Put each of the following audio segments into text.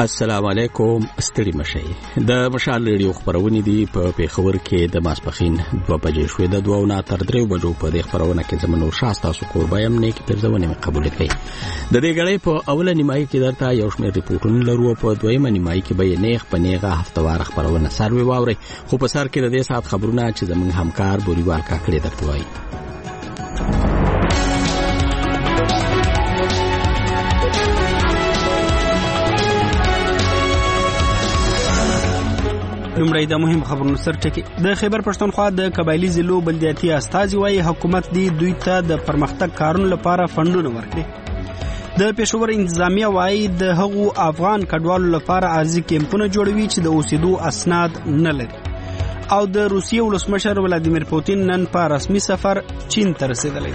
السلام علیکم. ستړي مشئ. د مشال ریډیو خبرونه دي په پیښور کې د ماسپخین 2 بجې شوې د 2 نه تر 3 بجو په دې خبرونه کې زمونږ شاسته سو قربایم نه کې پرځونه قبول کړي. د دې غړې په اوله نیمایي کې درته یو شمېر ریپورتونه لرو، په دویمه نیمایي کې به نه خپنېغه هفتوار خبرونه سروي واوري، خو په سر کې د دې سات خبرونه چې زمونږ همکار بوريوال کاکړي درته وایي. لومړی د مهم خبرونو سرټکی. د خیبر پښتونخوا د قبایلی ضلعو بلدیاتي استازي وايي حکومت دی دوی ته د پرمختګ کارونو لپاره فندونه ورکړي. د پېښور انتظامیه وايي د هغو افغان کډوالو لپاره ارزي کیمپونه جوړوي چې د اوسېدو اسناد نه لري. او د روسیې ولسمشر ولادیمیر پوتین نن په رسمي سفر چین ته رسیدلی.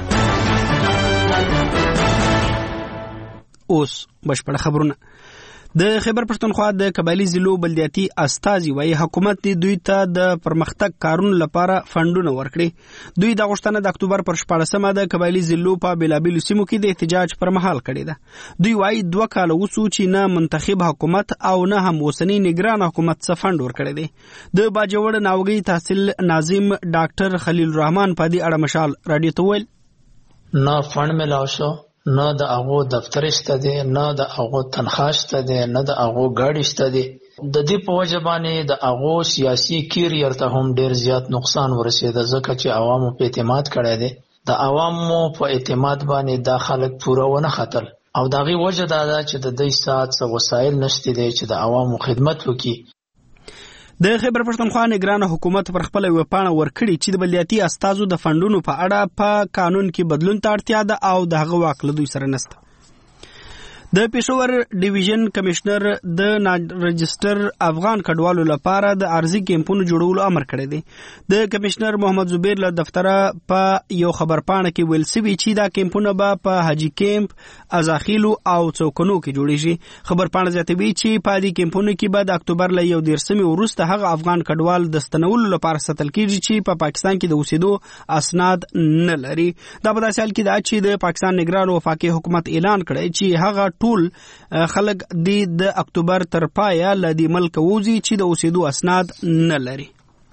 اوس بشپړ خبرونه. د خیبر پښتونخوا د قبایلی ضلعو بلدیاتي استازي وايي حکومت دی دوی ته د پرمختګ کارونو لپاره فندونه ورکړي. دوی د غوښتنه د اکتوبر پر 14مه د قبایلی ضلعو په بیلابیلو سیمو کې د احتجاج پر مهال کړې ده. دوی وايي 2 کال وسو چې نه منتخب حکومت او نه هم اوسنی نگران حکومت څخه فند ورکړي دي. د باجوړ ناوګي تحصیل ناظم ډاکټر خلیل الرحمن په دې اړه مشال رادیو ته ویل نه فند ملاو شو، نه د هغو دفتر شته دی، نه د هغو تنخواه شته دی، نه د هغو ګاډي شته دی. د دې په وجه باندې د هغو سیاسي کیریر ته هم ډیر زیات نقصان ورسېده، ځکه چې عوامو په اعتماد کړی دی. د عوامو په اعتماد باندې دا خلک پوره ونه ختل، او د هغې وجه دا ده چې د دې ساعت څه وسایل نشته دی چې د عوامو خدمت وکړي. د خیبر پښتونخوا نگران حکومت پر خپل وپاڼه ورکړي چې د بلدیاتي استازو د فندونو په اړه په قانون کې بدلون ته اړتیا ده او د هغه واک له دوی سره نشته. د پېښور ډیویژن کمشنر د رجستر افغان کډوالو لپاره د ارزي کیمپونو جوړولو امر کړی دی. د کمشنر محمد زبیر له دفتره په یو خبرپاڼه کې ویل سوي چې دا کیمپونه به په حاجی کیمپ، ازاخیلو او څوکنو کې جوړیږي. خبرپاڼه زیاتوي چې په دې کیمپونو کې به د اکتوبر له 1 وروسته هغه افغان کډوال د ستنولو لپاره ساتل کیږي چې په پاکستان کې د اوسېدو اسناد نه لري. دا په داسې حال کې ده چې د پاکستان نگران وفاقي حکومت اعلان کړی چې هغه ټول خلک د اکتوبر تر پایه له دې ملک ووځي چې د اوسېدو اسناد نه لري.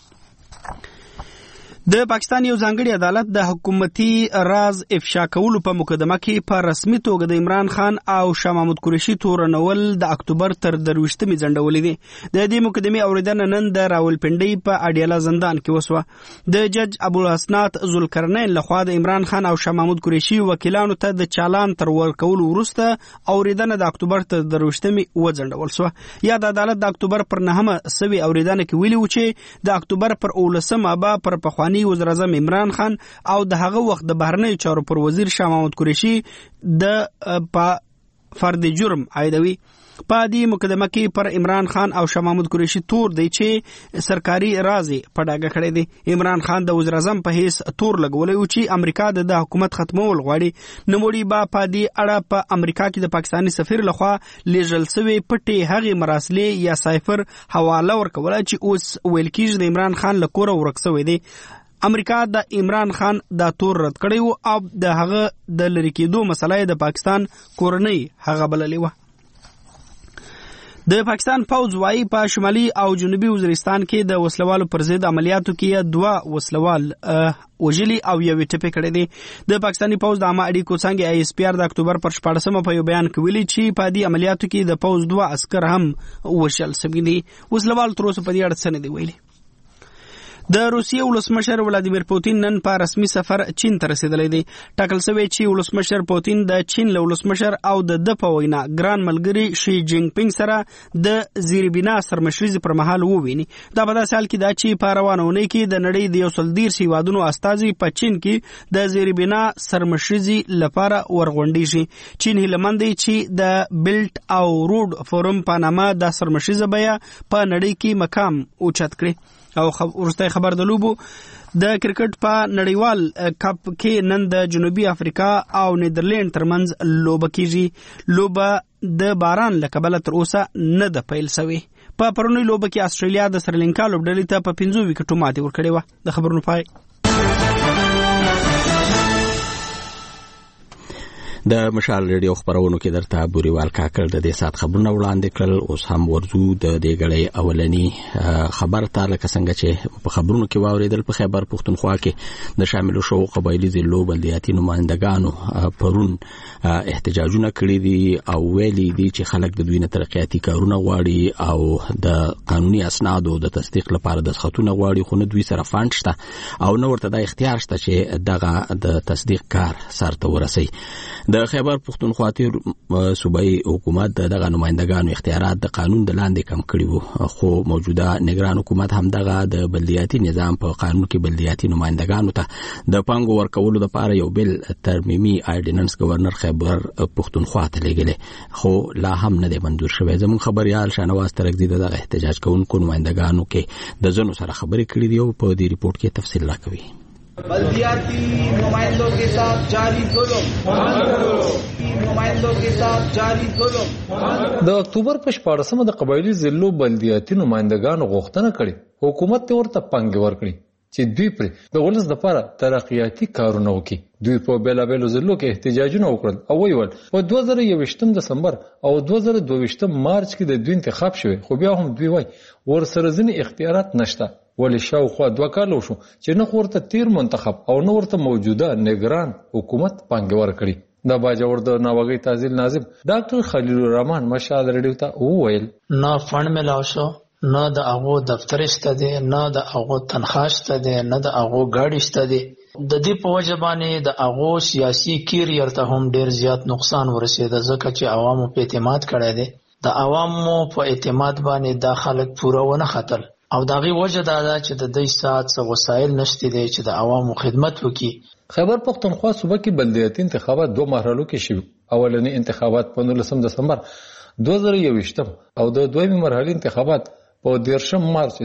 د پاکستان یو ځانګړي عدالت د حکومتي راز افشا کولو په مقدمه کې په رسمي توګه د عمران خان او شاه محمود قریشي تورنول د اکتوبر تر 23مې ځنډولې دي. د دې مقدمې اوریدنه نن د راولپنډۍ په اډیاله زندان کې وسوه. د جج ابوالحسنات ذوالقرنین لخوا د عمران خان او شاه محمود قریشي وکیلانو ته د چالان تر ورکولو وروسته اوریدنه د اکتوبر تر 23مې وځنډول سوه. یا د عدالت د اکتوبر پر 9مه سوي اوریدنه کې ویلي و چې د اکتوبر پر 19مه به پر پخواني وزیر اعظم عمران خان او د هغه وخت د بهرنیو چارو پر وزیر شاه محمود قریشي د فرد جرم عایدوي. په دې مقدمه کې پر عمران خان او شاه محمود قریشي تور دی چې سرکاري راز په ډاګه کړی دی. عمران خان د وزیر اعظم په حیث تور لګولی و چې امریکا د حکومت ختمول غواړي. نوموړي به په دې اړه په امریکا کې د پاکستاني سفیر لخوا لیږل سوي پټې هغې مراسلې یا سایفر حواله ورکوله چې اوس ویل کېږي د عمران خان له کوره ورک سوی دی. امریکا د عمران خان دا تور رد کړی و او د هغه د لرې کېدو مسله د پاکستان کورنۍ هغه بللې وه. د پاکستان پوځ وايي په شمالي او جنوبي وزیرستان کې د وسلوالو پر ضد عملیاتو کې 2 وسلوال وژلي او یو ټپي کړی دي. د پاکستاني پوځ د عامه اړیکو څنګه ISPR د اکتوبر پر 14مه په یو بیان کې ویلي چې په دې عملیاتو کې د پوځ 2 عسكر هم وژل شوي دي. وسلوال تر اوسه په دې اړه څه نه دی ویلي. د روسیې ولسمشر ولادیمیر پوتین نن په رسمي سفر چین ته رسیدلی دی. ټاکل شوی چې ولسمشر پوتین د چین له ولسمشر او د په وینا ګران ملګری شي جینګ پینګ سره د زیربنا سرمشريزي پر مهال وویني. دا په داسې حال کې ده چې په روانه اونۍ کې د نړۍ د 130 هیوادونو استازي په چین کې د زیربنا سرمشريزي لپاره ورغونډیږي. چین هیلمند دی چې د بیلټ او روډ فورم په نامه د سرمشريزه بیا په نړۍ کې مقام اوچت کړي. او ورسته خبر د لوبو د کرکټ په نړیوال کپ کې نن د جنوبي افریقا او نیدرلند ترمنځ لوبه کیږي. لوبه د باران له کبله تر اوسه نه ده پیل شوې. په پرونی لوبه کې استرالیا د سریلانکا لوبډلې ته په 15 وکټو ماتې ورکړې وه. د خبرونو پای. د مشال ریډیو خبرونو کې درته بوريوال کاکړ د دې سات خبرونه وړاندې کړل. اوس هم ورزو د دې غړې اولنی خبر ته لکه څنګه چې په خبرونو کې واوریدل په خیبر پختونخوا کې د شامل شو قبایلی ضلعو بلدیاتي نمائندګانو پرون احتجاجونه کړی دي او ویلي دي چې خلک د دوی نه ترقیاتي کارونه غواړي او د قانوني اسنادو د تصدیق لپاره د خطونه غواړي، خو نه دوی سره فاند شته او نه ورته د اختیار شته چې دغه د تصدیق کار سرته ورسي. د خیبر پختونخوا صوبایي حکومت دغه نمائندګانو اختیارات د قانون د لاندې کم کړي وو، خو موجوده نگران حکومت هم دغه د بلدیاتي نظام په قانون کې بلدیاتي نمائندګانو ته د پانګو ورکولو لپاره یو بل ترمیمي آرډیننس گورنر خیبر پختونخوا ته لېږلی، خو لا هم نه دی منظور شوی. زموږ خبريال شاهنواز ترکزي دغه احتجاج کوونکو نمائندګانو کې د ځنو سره خبرې کړې دي او په دې ریپورت کې تفصیل راکوي. बल्दियाती नुमाइंदों के साथ जारी जुल्म د اکتوبر په 14مه د قبایلی ضلعو بلدیاتي نمائندګانو غوښتنه کړې حکومت ته ورته پنګ ورکړي چې دوی پر د ولس لپاره ترقیاتي کارونه وکړي. دوی په بیلابیلو ضلعو کې احتجاجونه وکړل او ویل په 2021 دسمبر او 2022 مارچ کې د دوی انتخاب شوی، خو بیا هم دوی وایي ورسره ځینې اختیارات نشته. ولی شاوخوا 2 کال وشو چې نه ورته تیر منتخب او نه ورته موجوده نگران حکومت پنګ ورکړي. د باجوړ د ناوګي تحصیل ناظم ډاکټر خلیل الرحمن مشال ریډیو ته وویل نه فند ملاو شو، نه د هغو دفتر شته دی، نه د هغو تنخواه شته دی، نه د هغو ګاډي شته دی. د دې په وجه باندې د هغو سیاسي کیریر ته هم ډیر زیات نقصان ورسېده، ځکه چې عوامو په اعتماد کړی دی. د عوامو په اعتماد باندې دا خلک پوره ونه ختل او د هغې وجه دا ده چې د دوی سات څه وسایل نشته دی چې د عوامو خدمت وکړي. خیبر پختونخوا صوبه کې بلدیاتي انتخابات 2 مرحلو کې شوي. اولنی انتخابات په 19 دسمبر 2021 او د دویمې مرحلې انتخابات په 13 مارچ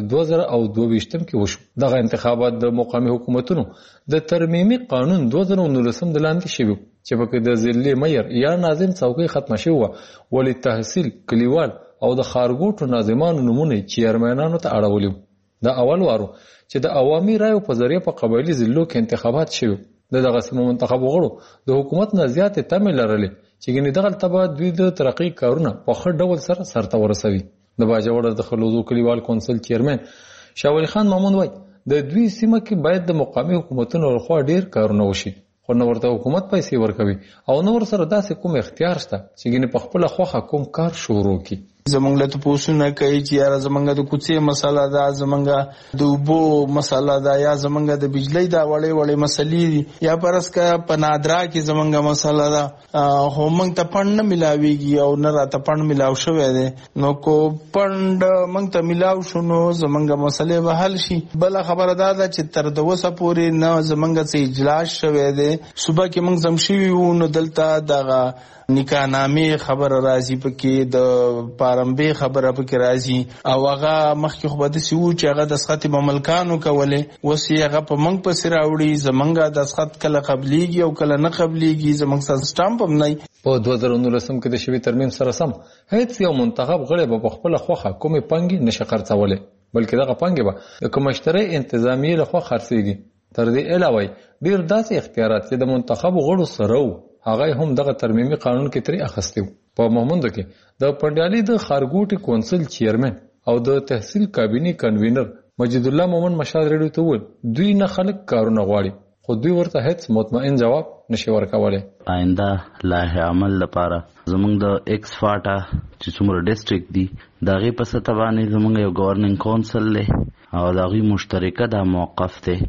2022 کې وشو. دغه انتخابات د مقامي حکومتونو د ترمیمي قانون 2019 د لاندې شوي چې پکې د ضلعي میر یا ناظم څوکۍ ختمه شوې وه. ولی تحصیل کلیوال او د خارګوټو ناظمانو نمونه چیرمنانو ته اړولي. د اول وارو چې د عوامي رایو په ذریعه په قبایلی ضلعو کې انتخابات شوي، دغه سیمو منتخب وغړو د حکومت نه زیاتې تمې لرلې چې ګنې دغلته به دوی د ترقۍ کارونه په ښه ډول سرته ورسوي. د باجوړ د خلوزو کلیوال کونسل چیرمن شاه ولی خان مامون وایي د دوی سیمه کې باید د مقامي حکومتونو لخوا ډیر کارونه وشي، خو نو ورته حکومت پیسې ورکوي او نو ورسره داسې کوم اختیار شته چې ګنې په خپله خوښه کوم کار شروع کړي. زمونږ له تپوسونه کوي چې یاره زمونږ د کوڅې مسله ده، زمونږ د اوبو مسله ده، یا زمونږ د بجلی دا وړې وړې مسلې دي، یا پرس که په نادرا کې زمونږ مسله ده، خو موږ ته پند نه ملاویږي او نه راته پند ملاو شوی دی. نو کو پند موږ ته ملاو شو نو زمونږ مسلې به حل شي. بله خبره دا ده چې تر د اوسه پورې نه زمونږ څه اجلاس شوی دی. صبح کې موږ زم شوي وو نو دلته دغه نکاحنامې خبره راځي، پکې د پارمبې خبره پکې راځي او هغه مخکې خو به داسې وو چې هغه دسخط به ملکانو کولې، اوس یې هغه په موږ پسې راوړي. زمونږ دسخط کله قبلیږي او کله نه قبلیږي، زمونږ سره سټامپ هم نه. په 2019 کې د شوي ترمیم سره سم هیڅ یو منتخب غړی به په خپله خوښه کومې پانګې نشي خرڅولی، بلکې دغه پانګې به د کوم مشتري انتظامیې لخوا خرڅېږي. تر دې علاوه ډېر داسې اختیارات چې د منتخبو غړو سره وو هغه هم دغه ترمیمي قانون کې ترې اخیستی وو. په مومندو کې د پنډیالي د خارګوټي کونسل چیرمن او د تحصیل کابینې کنوینر مجید الله مومن مشال ریډیو ته وویل دوی نه خلک کارونه غواړي، خو دوی ورته هیڅ مطمئن جواب نشي ورکولی. آینده لایحه عمل لپاره زمونږ د ایکس فاټا چې څومره ډسټریکټ دي د هغې په سطح باندې زمونږ یو ګورننګ کونسل دی او د هغوی مشترکه دا موقف دی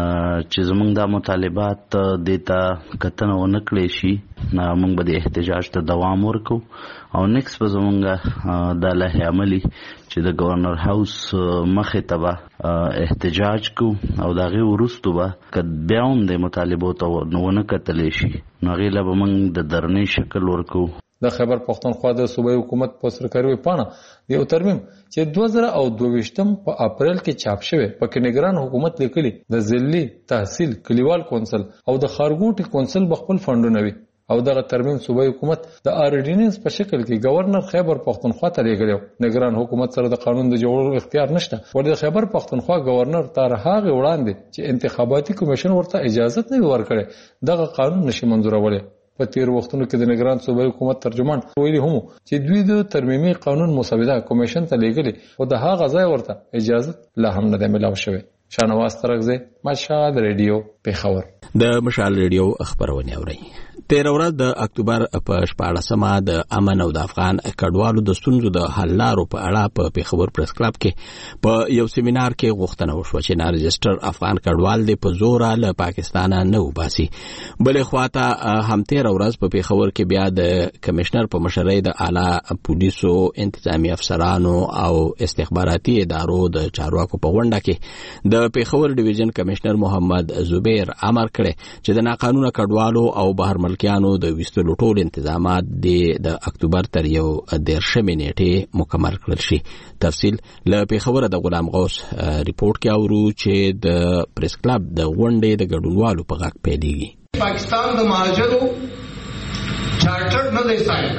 چې زمونږ دا مطالبات دې ته کتنه ونه کړی شي، موږ به د احتجاج ته دوام ورکو او نیکس به زمونږ دا لایحه عملي چې د گورنر هاوس مخې ته به احتجاج کو او د هغې وروستو به که بیا هم د مطالبو ته ونه کتلی شي نو هغې له به موږ د درنۍ شکل ورکو. د خیبر پختونخوا د صوبایي حکومت په سرکاري ویبپاڼه د یو ترمیم چې 2022 په اپریل کې چاپ شوی پکې نگران حکومت لیکلي د ضلعي تحصیل کلیوال کونسل او د خارګوټي کونسل به خپل فنډونه وي او دغه ترمیم صوبایي حکومت د آرډیننس په شکل کې گورنر خیبر پختونخوا ته لیږلی. نگران حکومت سره د قانون د جوړولو اختیار نشته، ولې د خیبر پختونخوا گورنر تر هغې وړاندې چې انتخاباتي کمیشن ورته اجازت نه وي ورکړی دغه قانون نشي منظورولی. په تیر وختونو کې د نگران صوبایي حکومت ترجمان ویلي هم چې دوی د ترمیمي قانون مسوده کمیشن ته لیږلي او د هغه ځای ورته اجازه لا هم نه ملاو شوی. شانواز ترغزه مشال ریډیو پیښور. د مشال ریډیو خبرونه اوري. 13 ورځ د اکتوبر په 14مه د امن او د افغان کډوالو د ستونزو د حل لارو په اړه په پیښور پریس کلب کې په یو سیمینار کې غوښتنه وشوه چې نارجسټر افغان کډوال د په زور له پاکستان نه وباسي. بلې خواته هم 13 ورځ په پیښور کې بیا د کمشنر په مشرۍ د اعلی پولیسو انتظامی افسرانو او استخباراتي ادارو د چارواکو په غونډه کې د پیښور ډیویژن کمشنر محمد زبیر امر کړی چې د ناقانونه کډوالو او بهر ملکیانو د وستلو ټول انتظامات د اکتوبر تر 13 نیټې مکمل کړل شي. تفصیل له پیښور د غلام غوث ریپورت کې اورو چې د پریس کلب د غونډې د ګډونوالو په غږ پیلېږي. پاکستان د مهاجرو چارټر نه دی ساين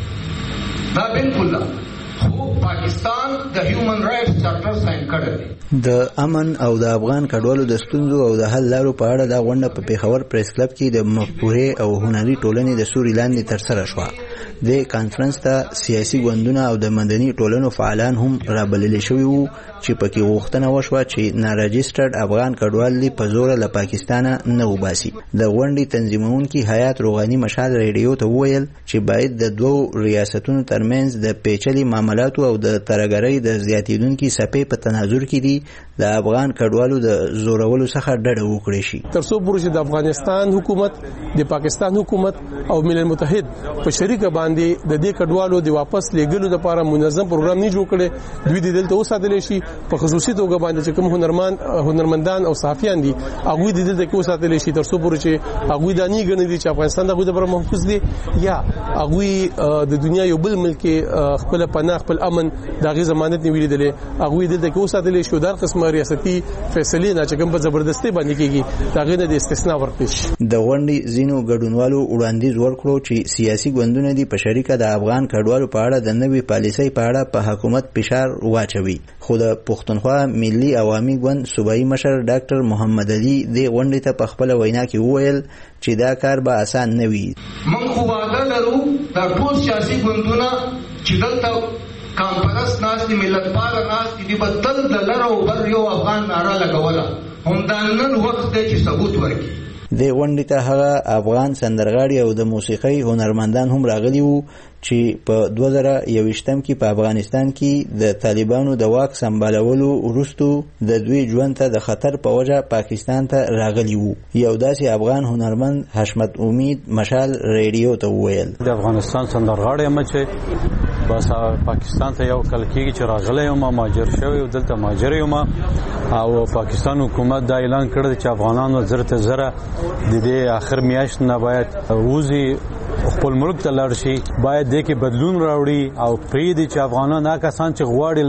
کړی، دا بالکل خو پاکستان د هیومن رائټس چارټر ساين کړی. د امن او د افغان کډوالو د ستونزو او د حل لارو په اړه د غونډه په پیښور پریس کلب کې د مفکورې او هنري ټولنې د سوري لاندې ترسره شوه. د کانفرنس ته سیاسي ګوندونه او د مدني ټولنو فعالان هم رابلل شوي وو چې پکې غوښتنه وشوه چې نارجسټرډ افغان کډوال دې په زور له پاکستان نه وباسي. د غونډې تنظیمونکي حیات روغاني مشال ریډیو ته وویل چې باید د دوو ریاستونو ترمنځ د پیچلي معاملاتو او د ترهګرۍ د زیاتېدونکي څپې په تناظر کې دي د افغان کډوالو د زورولو څخه ډډه وکړي شي. تر څو پورې چې د افغانستان حکومت، د پاکستان حکومت او ملل متحد په شریکه باندې د دې کډوالو د واپس لېږلو لپاره منظم پروګرام نه جوړ کړي، دوی د دلته وساتل شي. په خصوصي توګه باندې چې کوم هنرمندان او صحافیان دي هغه د دلته کې وساتل شي تر څو پورې چې هغه د نه غني دي چې افغانستان دغه لپاره محفوظ دي یا هغه د دنیا یو بل ملک خپل پناه خپل امن دغه ضمانت نیولې دي هغه دلته کې وساتل شي. دا قسمه ریاستي فیصله نه چې کوم په زبردستي باندې کېږي دغه نه د استثناء ورکړي. د غونډې زینو ګډونوالو وړاندیز ورکړو چې سیاسي ګوندونه دي په شریکه د افغان کډوالو په اړه د نوې پالیسۍ په اړه په حکومت فشار واچوي. خو د پښتونخوا ملي عوامي ګوند صوبایي مشر ډاکټر محمد علي د غونډې ته په خپل وینا کې وویل چې دا کار به آسان نه وي. موږ خو وعده لرو د ټول سیاسي ګوندونه چې دلته کانفرنس ناس دي ملت پال ناس دي بدل د لره او بر یو افغان ناره لګوله هم دا نن وخت دی چې ثبوت ورکړي. د غونډې ته هغه افغان سندرغاړي او د موسیقۍ هنرمندان هم راغلي وو چې په 2021 کې په افغانستان کې د طالبانو د واک سمبالولو وروسته د دوی ژوند ته د خطر په وجه پاکستان ته راغلي وو. یو داسې افغان هنرمند حشمت امید مشال ریډیو ته وویل د افغانستان سندرغاړي هم چې بس پاکستان ته یو کال کېږي چې راغلی یم، مهاجر شوی او دلته مهاجر یم او پاکستان حکومت دا اعلان کړی چې افغانانو زره ته زره د دې اخر میاشت نه باید ووځي خپل ملک ته لاړ شي، باید دې کې بدلون راوړي او پرېږدي چې افغانان هغه کسان چې غواړي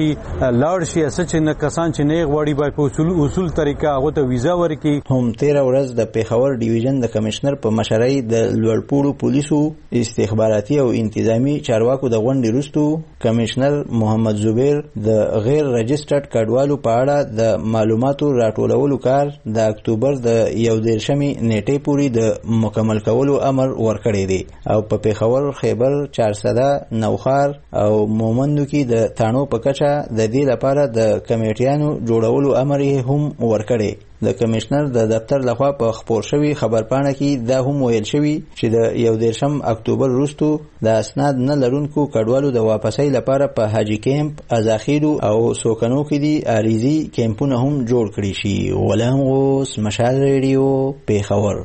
لاړ شي اسه چې نه کسان چې نه غواړي باید په اصول طریقه هغه ته ویزا ورکړي. هم 13 ورځ د پیښور ډیویژن د کمشنر په مشرۍ د لوړپوړو پولیسو استخباراتي او انتظامی چارواکو د غونډې وروسته کمشنر محمد زبیر د غیر رجسټرډ کډوالو په اړه د معلوماتو راټولولو کار د اکتوبر د 11 نیټې پورې د مکمل کولو امر ورکړی دی او په پیښور، خیبر، چارسده، نوخار او مومندو کې د تانو په کچه د دې لپاره د کمیټیانو جوړولو امر هم ورکړی. د کمشنر د دفتر لخوا په خبر شوی خبرپاڼه کې دا هم ویل شوی چې د 11 اکتوبر وروسته د اسناد نه لرونکو کډوالو د واپسۍ لپاره په حاجی کیمپ، ازاخیلو او سوکنو کې دي اریزي کیمپونه هم جوړ کړي شي. غلام غوث مشال ریډیو پیښور.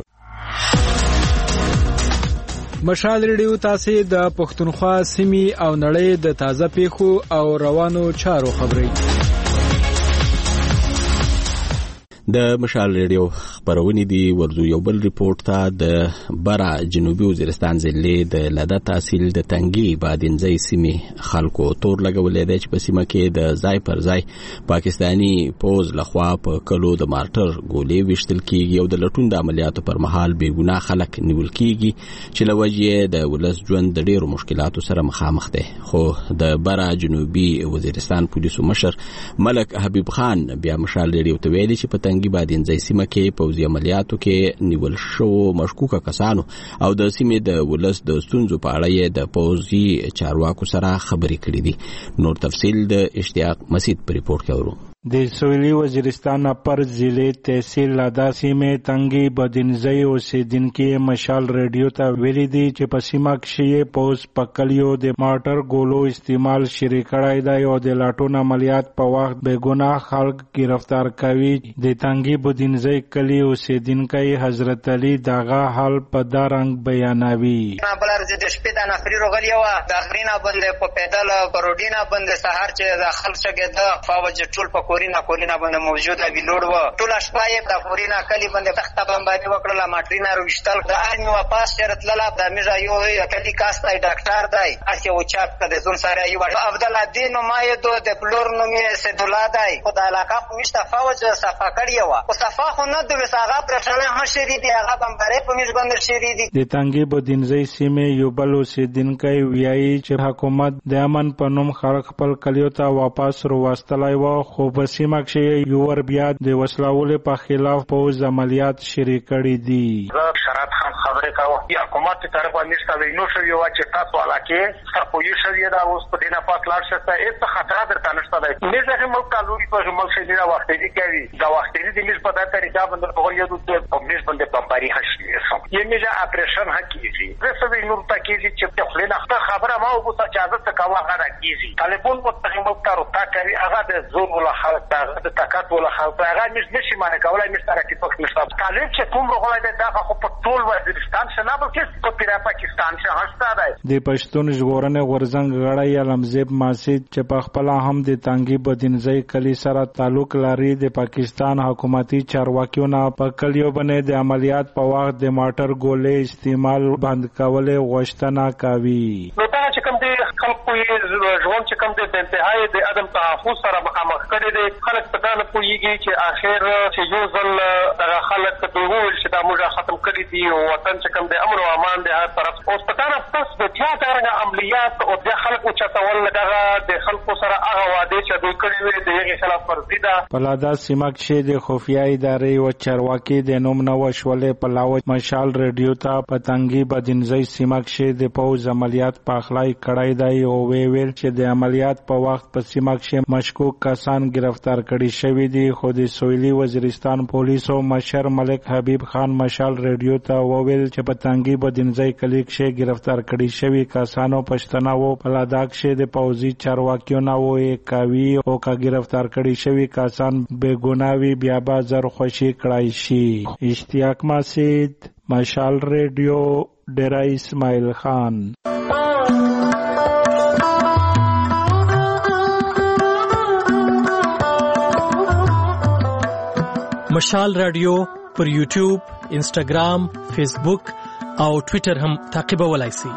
مشال ریډیو تاسو د پښتونخوا سیمې او نړۍ د تازه پیښو او روانو چارو خبري. د مشال ریډیو خبرونه دي. ورزو یو بل ریپورت ته د برا جنوبي وزیرستان ضلع د لده تحصیل د تنګي بادینځي سیمې خلکو تور لګولې ده چې په سیمه کې د ځای پر ځای پاکستانی پوز لخوا په کلو د مارټر ګولې وشتل کیږي او د لټون د عملیاتو پر مهال بے ګناه خلک نیول کیږي چې لوجه د ولس ژوند د ډیرو مشکلاتو سره مخامخ دي. خو د برا جنوبي وزیرستان پولیسو مشر ملک حبیب خان بیا مشال ریډیو ته ویلي چې په تنګي بادینځي سیمه کې پوځي عملیاتو کې نیول شو مشکوکه کسانو او د سیمې د ولس د ستونزو په اړه د پوځي چارواکو سره خبرې کړې دي. نور تفصیل د اشتیاق مسید په ریپورت کې ورو. د سویلی وزیرستان پر ضلع تحصیل لاداسي میں تنگی بدنځي اوسیدونکو مشال ریډیو ته ویلي دي چې په سیمه کې پوز پکلیو د مارټر ګولو استعمال شری کړای دی او د لاټون عملیات په وخت به ګناه خلک گرفتار کوي. د تنگی بدنځي کلی اوسیدونکو حضرت علي دغه حال په دارنګ بیانوي. بلر د شپې د نفری روغلی و د اخرینا بند په پیدل پروډینا بند سحر چې د خلک څخه د فوج ټول په کورینا باندې موجوده وی لوړ و ټول شپه د کورینا کلی باندې تخته باندې وکړه ماټرینا روشتل د ارمي واپس شرط لاله د میرا یو کلی کاستای ډاکټر دی اخی او چاپ د زون سره یو عبد الله دین مایدو د پلور نومي سیدولا دی په د علاقه مشته فوج صفه کړی و او صفه خو نه د وساغه پرټنه هشری دی هغه بمبره په میز باندې شری دی. د تنګي بدنځي سیمه یو بل اوسیدونکو ویایي چې حکومت د امن په نوم خلک خپل کلیو ته واپس وروستلای و خو په سیمه کې یو ور بیا د وسلوال په خلاف پوز عملیات شری کړی دي. شرط هم خبره کاوه یا حکومت طرف باندې ستوي نو شو یو چې تاسو علاقه سپوږی شوی دا اوس په دینه پات لاړ شته هیڅ خطر درته نشته دی. نه زه مو کالوري په مل شي دا وخت دی کوي دا وخت دی د میز په دغه طریقه باندې په یو د میز باندې بمباري هشي یې میزه اپریشن حقیقي زه سوي نور تکیږي چې په خلینه خبره ما او په اجازه ته کاوه غره کیږي ټلیفون متهم کارو تا کوي هغه د زور ولا حالت د طاقت ولا حالت هغه نشي معنی کولای مستره کې پخ نشته کله چې کوم رغولای دا خو په ټول وزیرستان څخه نه بلکې په پیرا پاکستان څخه هسته دی. د پښتون ژغورنې غورزنګ غړی علمزیب ماسید چې په خپل هم د تنګي بدنځي کلی سره تعلق لري د پاکستان حکومتي چارواکیو نه په کلیو باندې د عملیات په وخت د ماټر ګولې استعمال بند کول غوښتنه کوي. نو دا چې کوم دي خلکو یې ژوند چې کوم دي د انتهای د عدم تحفظ سره مخامخ کړي دي خلک په دا نه پوهیږي چې اخر چې یو ځل دغه خلک ته وویل چې دا موږ ختم کړي دي او وطن چې کوم د امن او امان د هر طرف اوس په دا پس د بیا دغه عملیات او د خلکو چتول دغه د خلکو سره هغه وعده چې دوی کړی وي د هغې خلاف ورزي ده. په لادا سیمه کې د خفیه ادارې او چارواکي د نوم نه وشولې په لاوج مشال ریډیو ته په تنګي بدنځي سیمه کې د پوز عملیات په اخلای کړای دی او ویل چې د عملیات په وخت په سیمه کې مشکوک کسان گرفتار کړي شوی دي. خو د سویلی وزیرستان پولیسو مشر ملک حبیب خان مشال ریډیو ته وویل چې په تنګي بدنځي کلی کې گرفتار کړي شوی کسانو پښتنه وو په لادا کې د پوځي چارواکیو نه وې کوي او کا گرفتار کړي شوی کسان بے ګناوي بیا بازار خوشي کړای شي. اشتیاق مسید مشال ریډیو ډیرا اسماعیل خان. مشال رادیو پر یوټیوب، انسټاګرام، فیسبوک او ټوئیټر هم تعقیبولای شئ.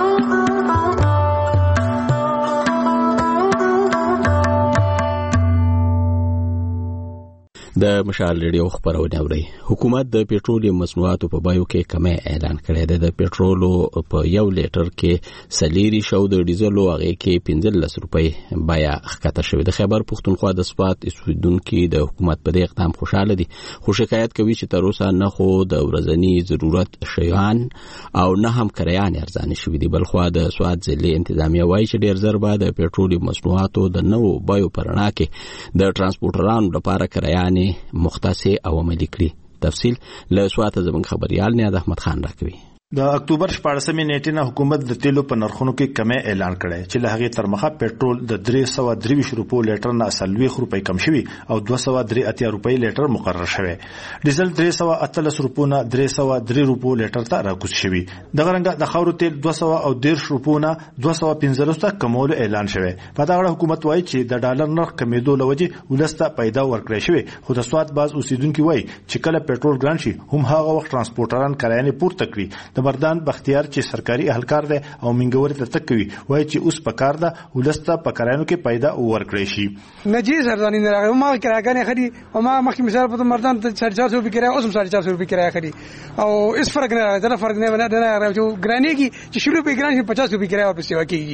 د مشال ریډیو خبرونه اوري. حکومت د پېټرولیم مصنوعاتو په بایو کې کمی اعلان کړی دی. د پېټرولو په 1 لیټر کې سلیری شو د ډیزلو هغه کې 15 روپۍ بیا ښکته شوې. د خیبر پښتونخوا د سپات اسودونکو د حکومت په دې اقدام خوشاله دي خو شکایت کوي چې تر اوسه نه خو د ورځنی ضرورت شیان او نه هم کریان ارزانه شوې دي. بلخو د سواد ضلع انتظامیه وایي چې ډیر زر به د پېټرولیم مصنوعاتو د نوو بایو پرنا کې د ترانسپورټرانو لپاره کریان مختص او عملی کړي. تفصیل له سوات زموږ خبريال نیاز احمد خان راکوي. د اکتوبر 14 نیټې نه حکومت د تیلو په نرخونو کې کمی اعلان کړی چې له هغې تر مخه پېټرول د 323 روپو لیټر نه 40 روپۍ کم شوي او 283 روپۍ لیټر مقرر شوی. ډیزل 318 روپو نه 303 روپو لیټر ته راکوز شوی. دغه رنګه د خاورو تیل 210 روپو نه 215 ته کمولو اعلان شوی. په دا اړه حکومت وایي چې د ډالر نرخ کمیدو لوجې ولسته پیدا ورکړی شوی. خو د سواد باز اوسیدونکو وایي چې کله پېټرول ګران شي هم هغه وخت ترانسپورټران کرایې پورته کړي. د مردان بختیار چې سرکاري اهلکار دی او منګوري ته تکوي وایي چې اوس په کار ده ولسته په کرایانو کې پیدا ورکړی شي. نجی سردانی نه راغلی ما کرایګانې خري او ما مخکې مثال په مردان ته 450 روپۍ کرایه اوس 450 روپۍ کرایه خري او اس فرق نه راځي. فرق نه راځي چې ګرانېږي چې شروع په ګران شي 50 روپۍ کرایه واپس ورکړي.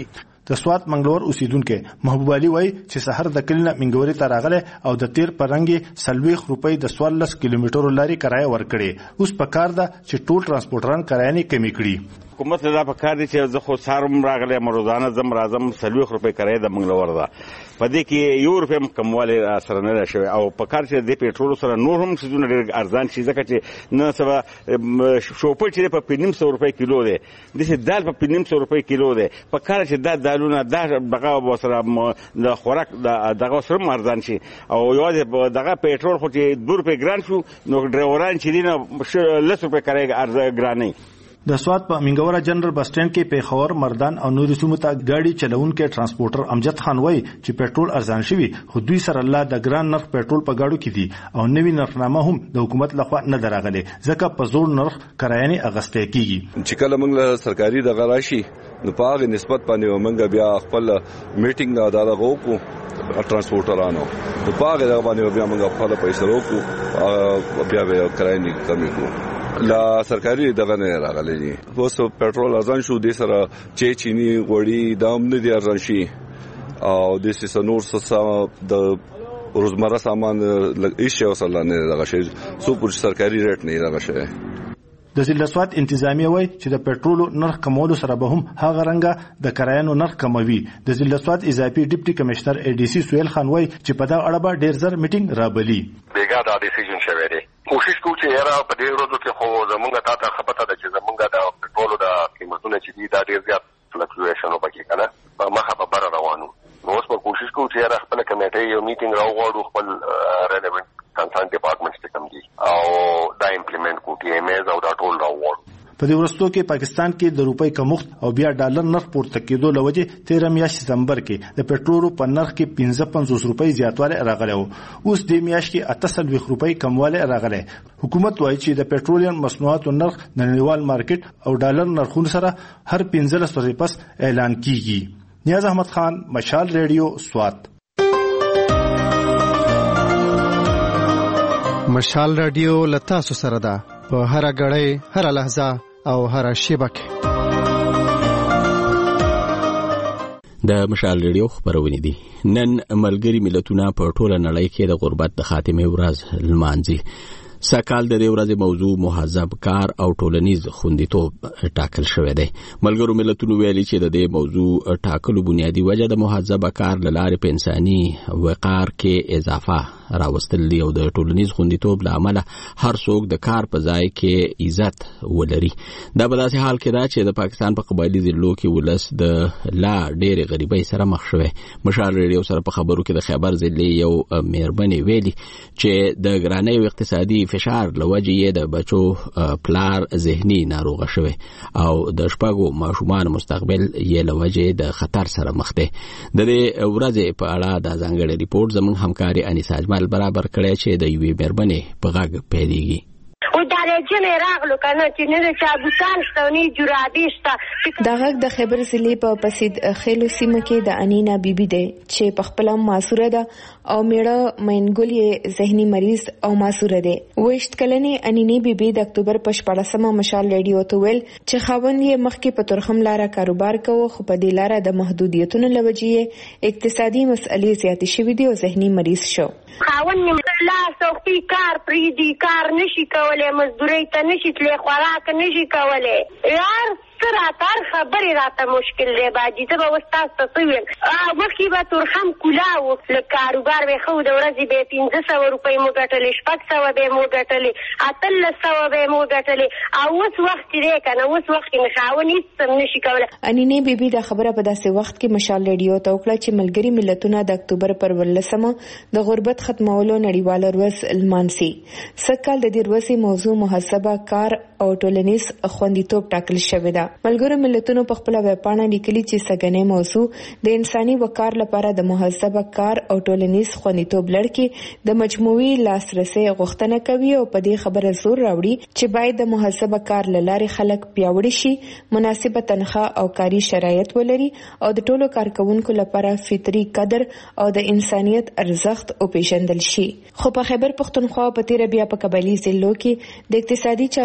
د سوات منګلور اوسیدونکو محبوب علي وایي چې سحر د کلینه منګوري ته راغله او د تیر پرنګي 40 روپۍ د 14 کیلومترو لاري کرایه ورکړي. اوس په کار ده چې ټول ترانسپورټران کرایه نه کمی کړي. حکومت دا په کار دي چې زه خو سارم راغله روزانه زم راځم 40 روپۍ کرایه د منګلور ده. په دې کې یو روپۍ کمواله سره نه شوی او په کار چې د پیټرول سره نور هم څه ډېر ارزان شي ځکه چې نه سبا شوپر چې په 500 روپۍ کیلو دی د دال په 500 روپۍ کیلو دی. په کار چې دا دالونه دغه سره د خوراک دغه سره ارزان شي او یو دغه پیټرول خو چې 2 روپۍ ګران شو نو ډرایوران چې دینه 10 روپۍ کرایه ګراني. د سوات په منګوره جنرال بس سټینډ کې پیښور مردان او نورې سیمو ته ګاډي چلونکي ترانسپورټر امجد خان وایي چې پیټرول ارزان شوی خو دوی سره الله د ګران نرخ پیټرول په گاډو کې دي او نوی نرخنامه هم د حکومت لخوا نه دراغلي ځکه په زور نرخ کرایاني اغسته کیږي. چې کله موږ له سرکاري د غراشي نو په هغه نسبت باندې موږ بیا خپل میټینګ دا غوکو ترانسپورټرانو په هغه باندې بیا موږ خپل پیسې وکړو بیا کرایاني کمی کړو. لا سرکاري دغه نه راغلي دي. اوس پټرول ارزان شو د سره چینی غوړي دام نه دي ارزان شي او د سنور څه د روزمره سامان هیڅ وسله نه دغه شي سو پر سرکاري ریټ نه دغه شي. د ضلع سوات انتظامیه وایي چې د پټرولو نرخ کمولو سره به هم هغه رنګه د کرایانو نرخ کموي. د ضلع سوات اضافي ډیپټي کمشنر اي ډي سي سویل خان وایي چې په دا اړه به ډیر زر میټینګ رابلي. بیګا دا ډیسیژن شوی دی. کوشش کوو چې یاره په دې ورځو کې خو زمونږ ته خبره ده چې زمونږ د پټرولو د قیمتونو چې دي دا ډیر زیات فلکچویشن وکړي کنه په مخه په بره روانو. نو اوس په کوشش کوو چې یاره خپل کمیټې یو میټینګ راوغواړو خپل ریلیونټ کنسرن ډپارټمنټس ته کوم دي او دا امپلیمنٹ کوو ټي ام ایز او دا ټول راوغواړو. په دې ورستو کې پاکستان کې د روپۍ کمښت او بیا ډالر نرخ پورته کېدو لوجه 13 میاشتې سپتمبر کې د پټرولو په نرخ کې 55 روپۍ زیاتوالی راغلی و. اوس د میاشت کې 28 روپۍ کموالی راغلی. حکومت وایي چې د پټرولیم مصنوعاتو نرخ د نړیوال مارکیټ او ډالر نرخونو سره هر 15 ورځې پس اعلان کیږي. نیاز احمد خان، مشال ریډیو، سوات. مشال ریډیو لتا سو سره ده په هر غړې هر لحظه او هر شیبه کې. د مشال ریډیو خبرونه دي. نن ملګری ملتونه په ټوله نړۍ کې د غربت د خاتمه ورځ لمانځي. سکهال د دې ورځې موضوع مهذب کار او ټولنیز خوندیتوب ټاکل شوی دی. ملګرو ملتونو ویلي چې د دې موضوع ټاکلو بنیادی وجه د مهذب کار لاره په انساني وقار کې اضافه راوستل دی او د ټولنیز خوندیتوب لامل هر څوک د کار په ځای کې عزت ولري. دا په داسې حال کې دا چې د پاکستان په قبایلی ضلعو کې ولس د لا ډېر غریبۍ سره مخ شوی. مشال ریډیو سره په خبرو کې د خیبر ضلع یو مېرمنې ویلي چې د ګرانۍ او اقتصادي فشار لوجې د بچو پلار ذهني ناروغه شوی او د شپږو ماشومان مستقبل یې لوجې د خطر سره مخ دی. د دې ورځې په اړه د ځانګړي ریپورت زموږ همکاري انیسا اجمل برابر کړی چې د یوې مېرمنې په غږ پیلېږي. جن راغلو کنه چې نه د چابوتان شته نه جرابې شته. دا غږ د خیبر ضلع په پسید خیلو سیمه کې د انینا بیبي دی چې په خپل معصوره ده او میړه مینګل یې ذهني مریض او معصوره دی. 28 کلنې انینی بیبي د اکتوبر په 14مه مشال ریډیو ته ویل چې خاوند یې مخکې په ترخم لاره کاروبار کوي خو په دې لاره د محدودیتونو لوجې اقتصادي مسئلې زیاتې شوې دي او ذهني مریض شو. خاوند نیمه لا سوختي کار پریدي کار نشي کولای مزدوري ته نشي تللی خوراک نشي کولای. یار سره خبرې راته مشکل دی باجی ته به استاد ته ویل مخکې به ترخم کولاو له کاروبار به خو د ورځې به 1500 روپۍ مو ګټلې 600 به مو ګټلې 1300 به مو ګټلې او اوس وخت دی کنه اوس وخت کې خاوند هیڅ نشي کولای. انینه بیبي دا خبره په داسې وخت کې مشال ریډیو ته وکړه چې ملګری ملتونه د اکتوبر پر 18مه د غربت ختمولو نړیواله ورځ لمانځي. سکهال د دې ورځې موضوع محاسبه کار او ټولنیز خوندیتوب ټاکل شوی ده. ملګرو ملتونو په خپل ویبپاڼه لیکلي چې سګنې موضوع د انساني وقار لپاره د محاسبه کار او ټولنیز خوندیتوب لړ د مجموعي لاسرسي غوښتنه کوي او په دې خبره زور راوړي چې باید د محاسبه کار لاره خلک پیاوړي شي، مناسبه تنخواه او کاري شرایط ولري او د ټولو کارکونکو لپاره فطري قدر او د انسانيت ارزښت او پیژندل شي. خو په خیبر پښتونخوا په تیر بیا په قبایلی ضلعو کې د اقتصادي چارو په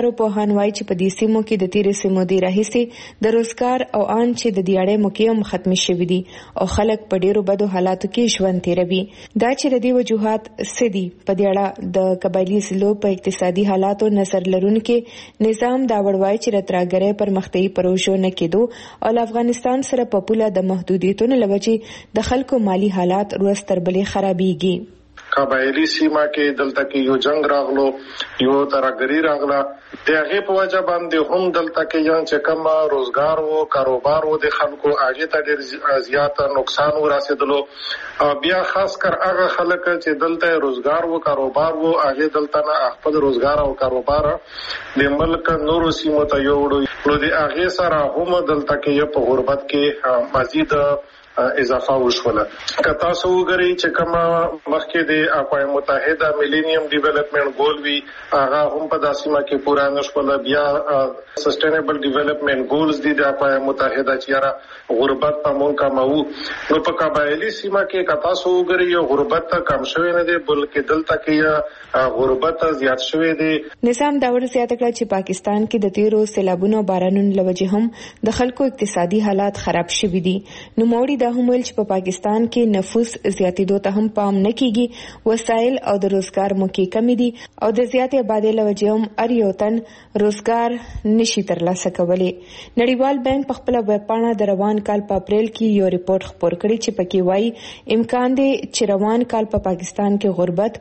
خان وایي چې په دې سیمو کې د تیرې سیمودي راهیسې د روزګار او ان چې د دیاړې موقعم ختم شوي دي او خلک په ډیرو بدو حالاتو کې ژوند تیروي. دا چې د دې وجوهات سدي په دې اړه د قبایلی ضلعو په اقتصادي حالاتو نظر لرونکي نظام دا وړوي چې راتراګرې پرمختیايي پروژو نه کېدو او افغانستان سره په پوله د محدودیتونو لوجې د خلکو مالی حالات روز تر بلې خرابېږي. قبایلی سیمه کې دلته کې یو جنگ راغلو یو ترګری راغله د هغه په وجه باندې هم دلته کې یو چې کوم روزګار وو کاروبار وو د خلکو هغه ته ډېر زیات نقصان ورسېدلو او بیا خاص کر هغه خلک چې دلته روزګار وو کاروبار وو هغه دلته نه خپل روزګار او کاروبار د ملک نورو سیمو ته یوړو نو د هغه سره هم دلته کې په غربت کې مزید اضافه وشوله. که تاسو وګورئ چې کوم مخکې د اقوام متحده میلینیم ډیولپمنٹ ګول وی هغه هم په داسمه کې پورا نشوله. بیا سسټینبل ډیولپمنٹ ګولز دي د اقوام متحده چې غربت په مونږ کمو نو په قبایلی سیمه کې که تاسو وګورئ غربت کم شوی نه دی بلکې دلته کې غربت زیات شوی دی. نظام دا ور زیاته کړه چې پاکستان کې د تیرو سیلابونو بارانونو لوجه هم د خلکو اقتصادي حالات خراب شوي دي. نو موړي هم ویل چې په پاکستان کې نفوس زیاتېدو ته هم پام نه کیږي وسایل او د روزګار موقع کمی دي او د زیاتې آبادۍ لوجې هم هر یو تن روزګار نشي ترلاسه کولی. نړیوال بانک په خپل ویب پاڼه د روان کال په اپریل کې یو ریپورت خپور کړی چې پکې وایي امکان دی چې روان کال په پاکستان کې غربت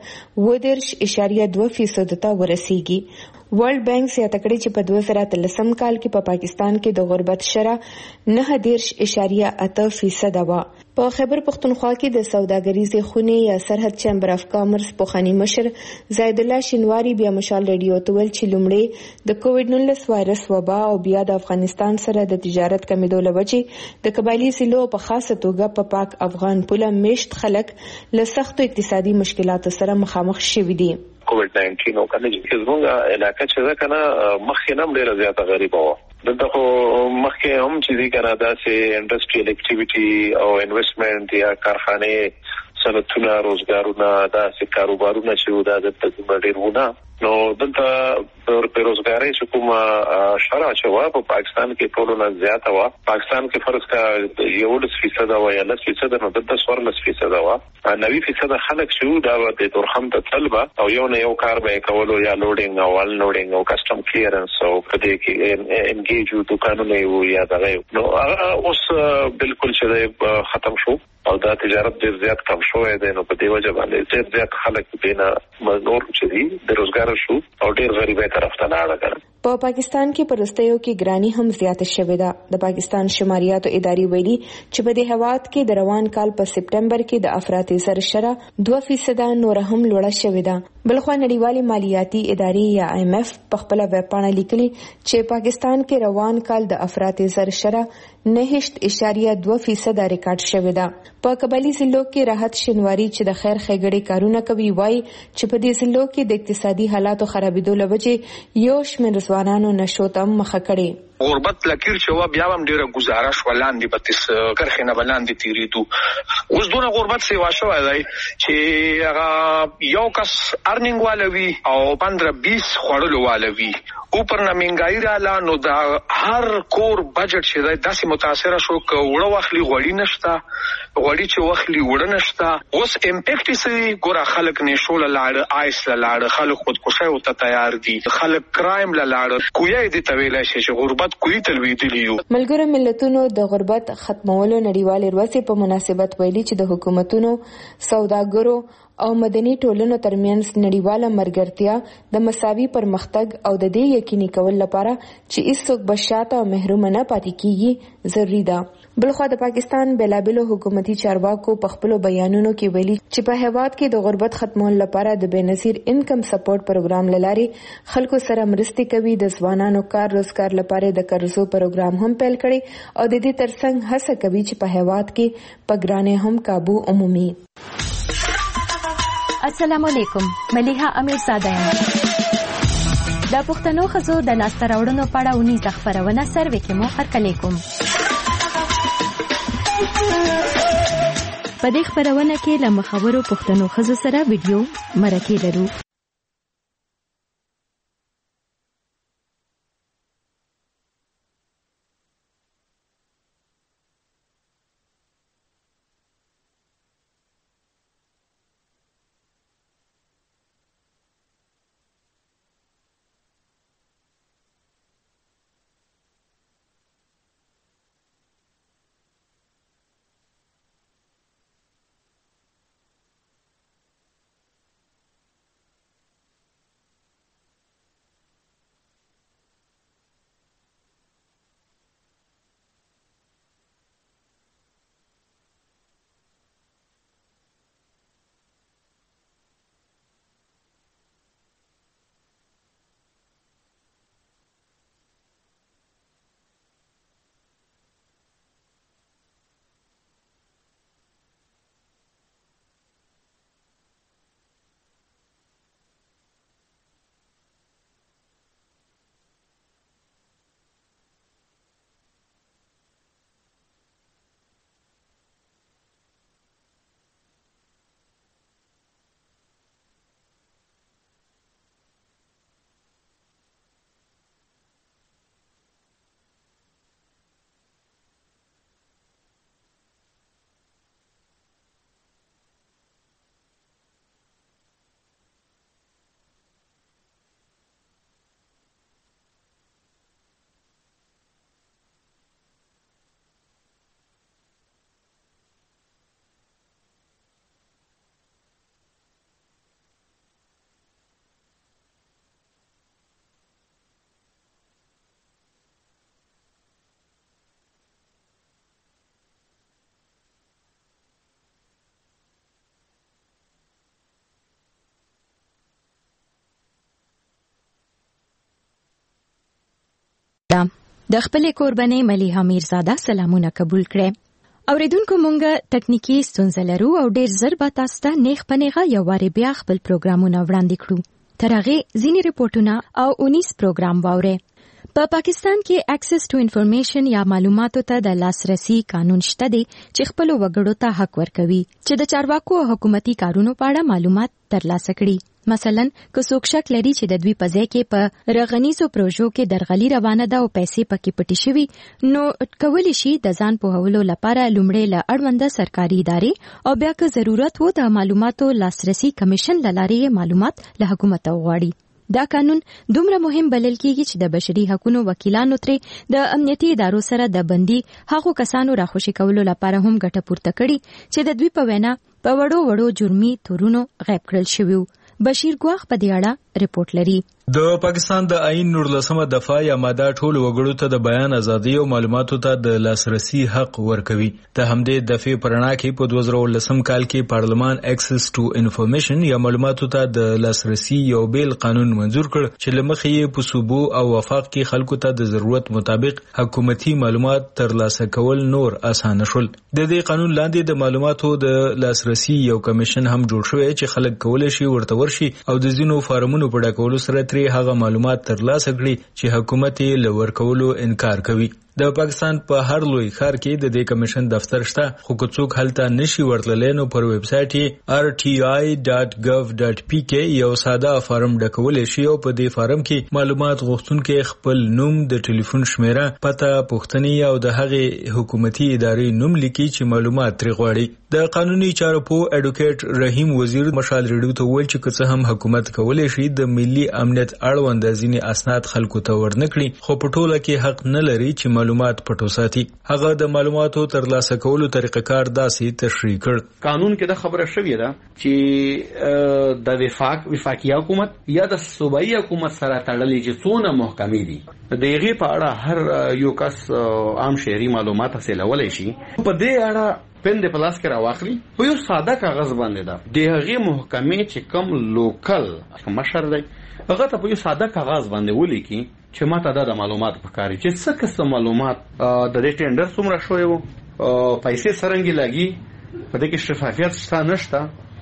10.2% ته ورسیږي. ورلد بانک زیاته کړې چې په 2013 کال کې په پاکستان کې د غربت شرح 9.8% وه. په خیبر پختونخوا کې د سوداګریزې خونې یا سرحد چیمبر اف کامرس پوخانی مشر زید الله شینواری بیا مشال ریډیو ته ویل چې لومړی د کووډ-19 وایرس وبا او بیا د افغانستان سره د تجارت کمیدو لوجې د قبایلی ضلعو په خاصه توګه په پاک افغان پوله میشت خلک له سختو اقتصادي مشکلاتو سره مخامخ شوي دي. کووډ-19 او کنه چې زموږ علاقه چې ده کنه مخکې نه ډېره زیاته غریبه وه. دلته خو مخکې هم چې دي کنه داسې انډسټریل اکټیویټي او انویسټمنټ یا کارخانې صنعتونه روزګارونه داسې کاروبارونه چې دا دلته ډېر ونه نو دلته د بیروزګارۍ چې کومه شرح چې وه په پاکستان کې ټولو نه زیاته وه. پاکستان کې فرض کا 11% وه یا 10% نو دلته 14% وه. 90% خلک چې دا د تورخم ته تلل به او یو نه یو کار به کولو یا لوډینګ او ول لوډینګ او کسټم کلیرنس او په دې کې انګیج وو دوکانونه یو یا دغه نو اوس بالکل چې ختم شو او دا تجارت ډېر زیات کم شوی دی نو په دې وجه باندې ډېر زیات خلک دینه مزدور چې دي بیروزګار شو او ډېر غریبۍ طرف ته لاړه کړه. په پاکستان کې پرستیو کې ګرانی هم زیاته شوې ده. د پاکستان شماریاتو ادارې ویلي چې په دې هواد کې د روان کال په سپټمبر کې د افراط زر شرح 2% نور هم لوړه شوې ده. بلخوا نړیوالې مالیاتي ادارې یا IMF په خپل ویب پاڼه لیکلي چې پاکستان کې روان کال د افراط زر شرح 9.2% ریکارډ شوې ده. په قبایلی ضلعو کې راحت شینواری چې د خیر ښېګړې کارونه کوي وایي چې په دې ضلعو کې د اقتصادي حالاتو خرابېدو له وجې یو شمېر ځوانانو نشو ته مخه کړې. غربت لکیر چې وا بیا هم ډیره گزارش ولاندې بتس کرخنه بلاندې تیریدو اوس دونه غربت سیوا شوی دی چې هغه یو کس ارنینګ والوي او 15-20 خورلو والوي او پر نامنګای رااله نو دا هر کور بجټ چې دی داسې متاثر شو ک وړو واخلي غوړی نشتا غوړی چې واخلي وړ نشتا اوس امپیکټ سي ګور خلک نشول لاړ آیس لاړ خلک خودکشي او ته تیار دي خلک کرایم لاړ کوی دي تویل شي چې غربت کوي تلویدلیو. ملګرو ملتونو د غربت ختمولو نړیوالې ورځې په مناسبت ویلي چې د حکومتونو سوداګرو او مدني ټولنو ترمنځ نړیواله مرګرتیا د مساوي پرمختګ او د دې یقیني کول لپاره چې هیڅوک بشاته او محروم نه پاتې کیږي ضروری ده. بلخوا د پاکستان بېلابېلو حکومتي چارواکو په خپلو بیانونو کې ویلي چې په هیواد کې د غربت ختمولو لپاره د بېنظیر انکم سپورټ پروګرام له لارې خلکو سره مرستې کوي. د ځوانانو کار روزګار لپاره د قرضو پروګرام هم پیل کړي او د دې ترڅنګ هڅه کوي چې په هیواد کې په ګرانۍ هم قابو عمومي. السلام علیکم، ملیحه امیرزاده یم. د پښتنو ښځو د لاسته راوړنو په اړه اونیزه خپرونه سروې کې مو هرکلی کوم. په دې خپرونه کې له مخورو پښتنو ښځو سره ویډیو مرکې لرو. د خپل قرباني ملیحه میرزاده سلامونه قبول کړي. اوریدونکو مونږه تکنیکی ستونزه لرو او ډیر زر به تاسو ته نیغ پنیغه یو واری بیا خپل پروګرامونه وړاندې کړو. تر هغه ځینې ریپورتونه او 19 پروګرام واورئ. په پاکستان کې اکسس ټو انفارمیشن یا معلوماتو ته د لاسرسي قانون شته دی چې خپل وګړو ته حق ورکوي چې د چارواکو او حکومتي کارونو په اړه معلومات ترلاسه کړي. مثلا که څوک شک لري چې د دوی په ځای کې په رغنیزو پروژو کې درغلي روانه ده او پیسې پکې پټې شوي، نو کولی شي د ځان پوهولو لپاره لومړی له اړونده سرکاري ادارې او بیا که ضرورت وو د معلوماتو لاسرسي کمیشن له لارې معلومات له حکومت وغواړي. دا قانون دومره مهم بلل کیږي چې د بشري حقوقو وکیلانو ترې د امنیتي ادارو سره د بندي هغو کسانو راخوشي کولو لپاره هم ګټه پورته کړي چې د دوی په وینا په وړو جرمي تورونو غیب کړل شوي. بشیر ګواخ په دې اړه رپورت لري. د پاکستان د آئین 19مه دفعه یا ماده ټول وګړو ته د بیان ازادي او معلوماتو ته د لاسرسي حق ورکوي. د همدې دفعې پرنا کې په 2019 کال کې پارلمان اکسس ټو انفارمیشن یا معلوماتو ته د لاسرسي یو بیل قانون منزور کړ چې لمخې یې په صوبو او وفاق کې خلکو ته د ضرورت مطابق حکومتي معلومات ترلاسه کول نور اسانه شول. د دې قانون لاندې د معلوماتو د لاسرسي یو کمیشن هم جوړ شوی چې خلک کولای شي ورته ورشي او د ځینو فارمونو په ډکولو سره هغه معلومات ترلاسه کړي چې حکومت یې لور کولو انکار کوي. د پاکستان په هر لوی ښار کې د دې کمیشن دفتر شته، خو که څوک هلته نشي ورتللی نو پر ویب سایټ یې rti.gov.pk یو ساده فارم ډکولی شي او په دې فارم کې معلومات غوښتونکي خپل نوم، د ټلیفون شمیره، پته، پوښتنې او د هغې حکومتي ادارې نوم لیکي چې معلومات ترې غواړي. د قانوني چارو په اډوکیټ رحیم وزیر مشال ریډیو ته وویل چې که څه هم حکومت کولی شي د ملي امنیت اړوند ځینې اسناد خلکو ته ورنکړي، خو په ټوله کې حق نه لري چې معلومات پټو ساتي. هغه د معلوماتو ترلاسه کولو طریقه کار داسې تشریح کړ. قانون کې د خبره شوې ده چې د وفاقي حکومت یا د صوبایي حکومت سره تړلې چې څونه محکمې دي د هغې په اړه هر یو کس عام شهري معلومات حاصلولی شي. په دې اړه پن د پلاس کې راواخلي په یو ساده کاغذ باندې ده د هغې محکمې چې کوم لوکل مشر دی هغه ته په یو ساده کاغذ باندې ولیکي چې ماته دا د معلومات پکاري چې څه قسم معلومات د دې ټینډر څومره شوی وو، پیسې څرنګه لګي، په دې کې شفافیت شته نشته.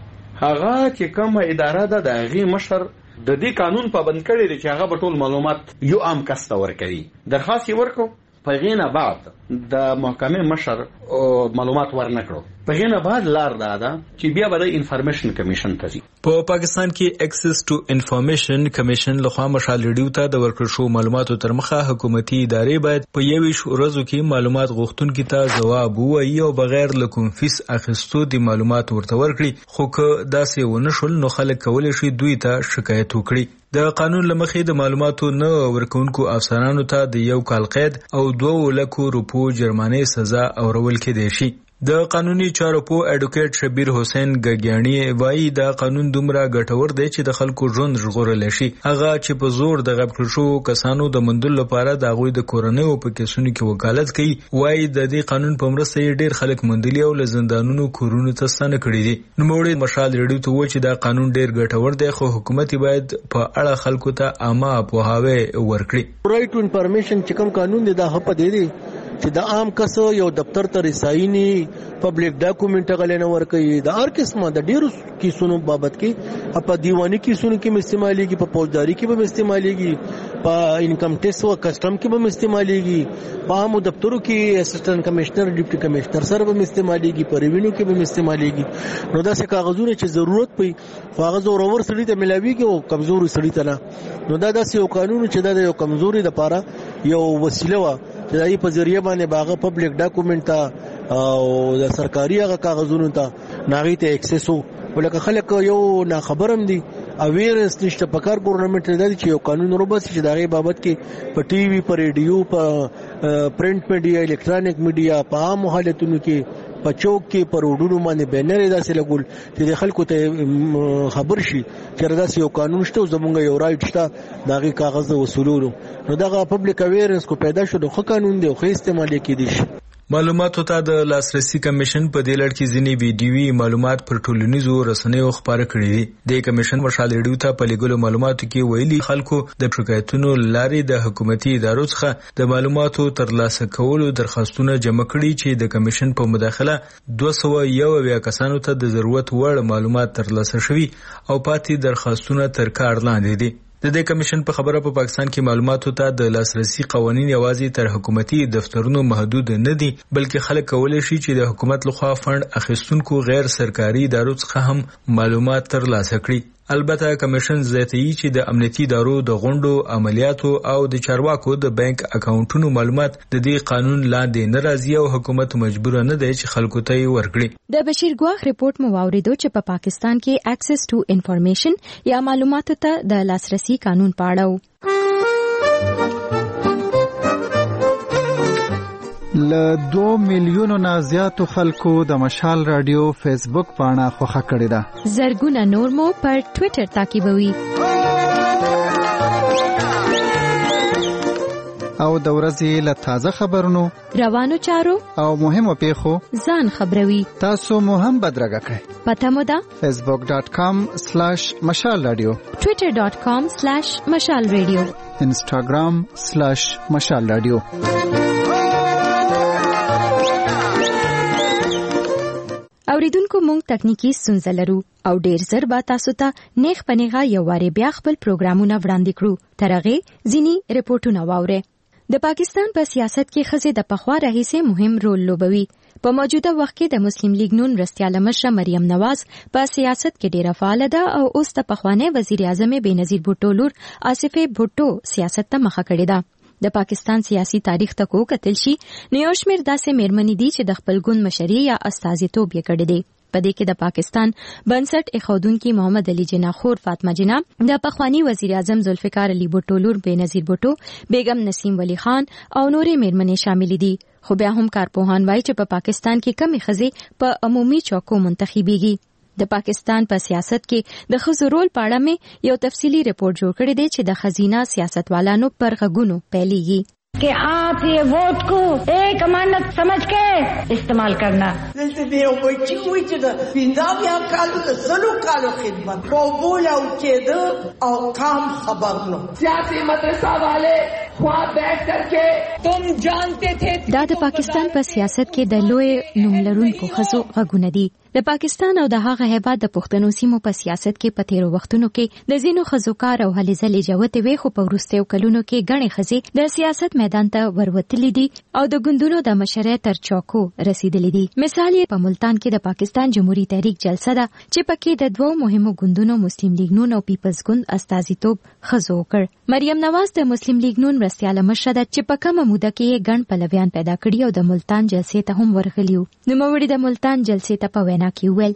هغه چې کومه اداره ده د هغې مشر د دې قانون پابند کړی دی چې هغه به ټول معلومات یو عام کس ته ورکوي. درخواست یې ورکړو، په هغې نه بعد د محکمې مشر معلومات ورنکړو. په هغې نه بعد لار دا ده چې بیا به د انفارمیشن کمیشن ته ځي. په پاکستان کې اکسس ټو انفارمیشن کمیشن لخوا مشال ریډیو ته د ورکړل شو معلوماتو تر مخه حکومتي ادارې باید په 21 ورځو کې معلومات غوښتونکي ته ځواب ووایي او بغیر له کوم فیس اخیستو د معلومات ورته ورکړي. خو که داسې ونه شول نو خلک کولی شي دوی ته شکایت وکړي. د قانون لمخې د معلوماتو نه ورکونکو افسرانو ته د 1 کال قید او 2 لکو روپو جرمانې سزا اورول کېدای شي. د قانوني چارو په اډوکیټ شبیر حسین ګګیانی وایي دا قانون دومره ګټور دی چې د خلکو ژوند ژغورلی شي. هغه چې په زور د غیب کړل شوو کسانو د موندلو لپاره د هغوی د کورنیو په کیسونو کې وکالت کوي. وایي د دې قانون په مرسته یې ډېر خلک موندلي او له زندانونو کورونو ته ستانه کړي دي. نوموړي مشال ریډیو ته وویل چې دا قانون ډېر ګټور دی خو حکومت باید په اړه خلکو ته عامه پوهاوی ورکړي. رایټ ټو انفارمیشن چې کوم قانون دی دا هپ دی چې د عام کس یو دفتر ته رسایي پبلک ډاکومنټ غلنه ورکوي. د هر قسمه د ډیرو کیسونو بابت کې په دیوانی کیسونو کې استعمالېږي، په فوجداري کې به استعمالېږي، په انکم ټیکس او کسٹم کې به استعمالېږي، په عامو دفترو کې اسسټنټ کمشنر ډیپټي کمشنر سره به استعمالېږي، په ریوینیو کې به استعمالېږي. نو داسې کاغذونه چې ضرورت پي کاغذ اورور سړي ته ملاويږي او کمزوري سړي ته نه. نو دا داسې یو قانون چې دا یو کمزوري د پاره یو وسیله و چې دای په ذریعہ باندې باغه پبلک ډاکومنټ ته او د سرکاري هغه کاغذونو ته ناغي ته اکسس وو. ولکه خلک یو نه خبرم دي اویرنس نشته. په کار ګورنمنت دی چې یو قانون روبس چې دغه بابت کې په ټي وي، په ریډیو، په پرنٹ میډیا، الکترونیک میډیا، په عام حالتونو کې، په چوک کې، په روډونو باندې بینر داسې لګول چې د خلکو ته خبر شي چې داسې یو قانون شته او زمونږ یو رائټ شته دغه کاغذ وصولولو. نو دغه پبلک اویرنس کو پیدا شو، خو قانون دی خو استعمال کېدی شي. معلوماتو ته د لاسرسي کمیشن په دې لړ کې ځینې ویډیوي معلومات پر ټولنیزو رسنیو خپاره کړي دي. د کمیشن مشال ریډیو ته په لګولو معلوماتو کې ویلي خلکو د شکایتونو لارې د حکومتي ادارو څخه د معلوماتو ترلاسه کولو درخواستونه جمع کړي چې د کمیشن په مداخله 201 کسانو ته د ضرورت وړ معلومات ترلاسه شوي او پاتې درخواستونه تر کار لاندې دي. د دې کمیشن په خبره په پاکستان کې معلوماتو ته د لاسرسي قوانين یوازې تر حکومتي دفترونو محدود نه دي بلکې خلک کولای شي چې د حکومت لخوا فند اخیستونکو غیر سرکاري ادارو څخه هم معلومات ترلاسه کړي. البته کمیشن زیاتوي چې د امنیتي ادارو د غونډو عملیاتو او د چارواکو د بانک اکاونټونو معلومات د دې قانون لاندې نه راځي او حکومت مجبور نه دی چې خلکو ته یې ورکړي. د بشیر ګواخ ریپورت مو واوریدو چې په پاکستان کې اکسس ټو انفارمیشن یا معلوماتو ته د لاسرسي قانون پاړو. ل 2 میلیونو نه زیاتو خلکو د مشال رادیو فیسبوک پاڼه خوښه کړې ده. زرګونه نور مو پر ټوئیټر تعقیبوي. او د ورځې له تازه خبرونو روانو چارو او مهمو پیښو ځان خبروي. تاسو مو هم بدرګه کړئ. پته مو ده facebook.com/mashalradio twitter.com/mashalradio instagram/mashalradio. اوریدونکو مونږ تکنیکی ستونزه لرو او ډیر زر به تاسو ته نیغ پنیغه یو واره بیا خپل پروګرامونه وړاندې کړو. ترغه ځینی ریپورتونه واوره. د پاکستان په سیاست کې ښځې د پخوا راهیسې مهم رول لوبوي. په موجوده وخت کې د مسلم لیگ نون مرستیاله مشره مریم نواز په سیاست کې ډیره فعال ده او اوس د پخوانی وزیر اعظم بېنظیر بوټو لور آصف بوټو سیاست ته مخه کړې ده. د پاکستان سیاسي تاریخ ته کو کتل شي نو یو شمېر داسې میرمنې دي چې د خپل ګوند مشري یا استازیتوب یې کړی دی. په دې کې د پاکستان بنسټ ایښودونکي محمد علي جناح خور فاطمه جناح، د پخوانی وزیر اعظم ذوالفقار علي بوټو لور بېنظیر بوټو، بیگم نسیم ولی خان او نورې میرمنې شامل دي. خو بیا هم کارپوهان وایي چې په پاکستان کې کمې ښځې په عمومي چوکو منتخبيږي. د پاکستان په سیاست کې د ښځو رول په اړه مې یو تفصیلی رپورټ جوړ کړی دی چې د خزینه سیاستوالانو پر غږونو پیلېږي कि आप ये वोट को एक अमानत समझ के इस्तेमाल करना. دلته دی یو بچی وای چې د 15 کالو د سلو کالو خدمت په بوله او کېده او کام خبر نو سیاسي مدرسه والے خوا بیٹھ کر کے تم جانتے تھے. دا د پاکستان په سیاست کې د لوی نوملرونکو ښځو غږونه دي. د پاکستان او د هغه هیواد د پښتنو سیمو په سیاست کې په تیرو وختونو کې د ځینو ښځو کار او هلې ځلې جوتې وې، خو په وروستیو کلونو کې ګڼې ښځې د سیاست میدان ته وروتلې دي او د ګوندونو د مشرۍ تر چوکو رسیدلې دي. مثال یې په ملتان کې د پاکستان جمهوریت تحریک جلسه ده چې پکې د دوو مهمو ګوندونو مسلم لیگ نون او پیپلز ګوند استازیتوب ښځو وکړ. مریم نواز د مسلم لیگ نون مرستیاله مشره ده چې په کومه موده کې یې ګڼ پلویان پیدا کړي او د ملتان جلسې ته هم ورغلیو. نوموړي د ملتان جلسې ته په وینا کې وویل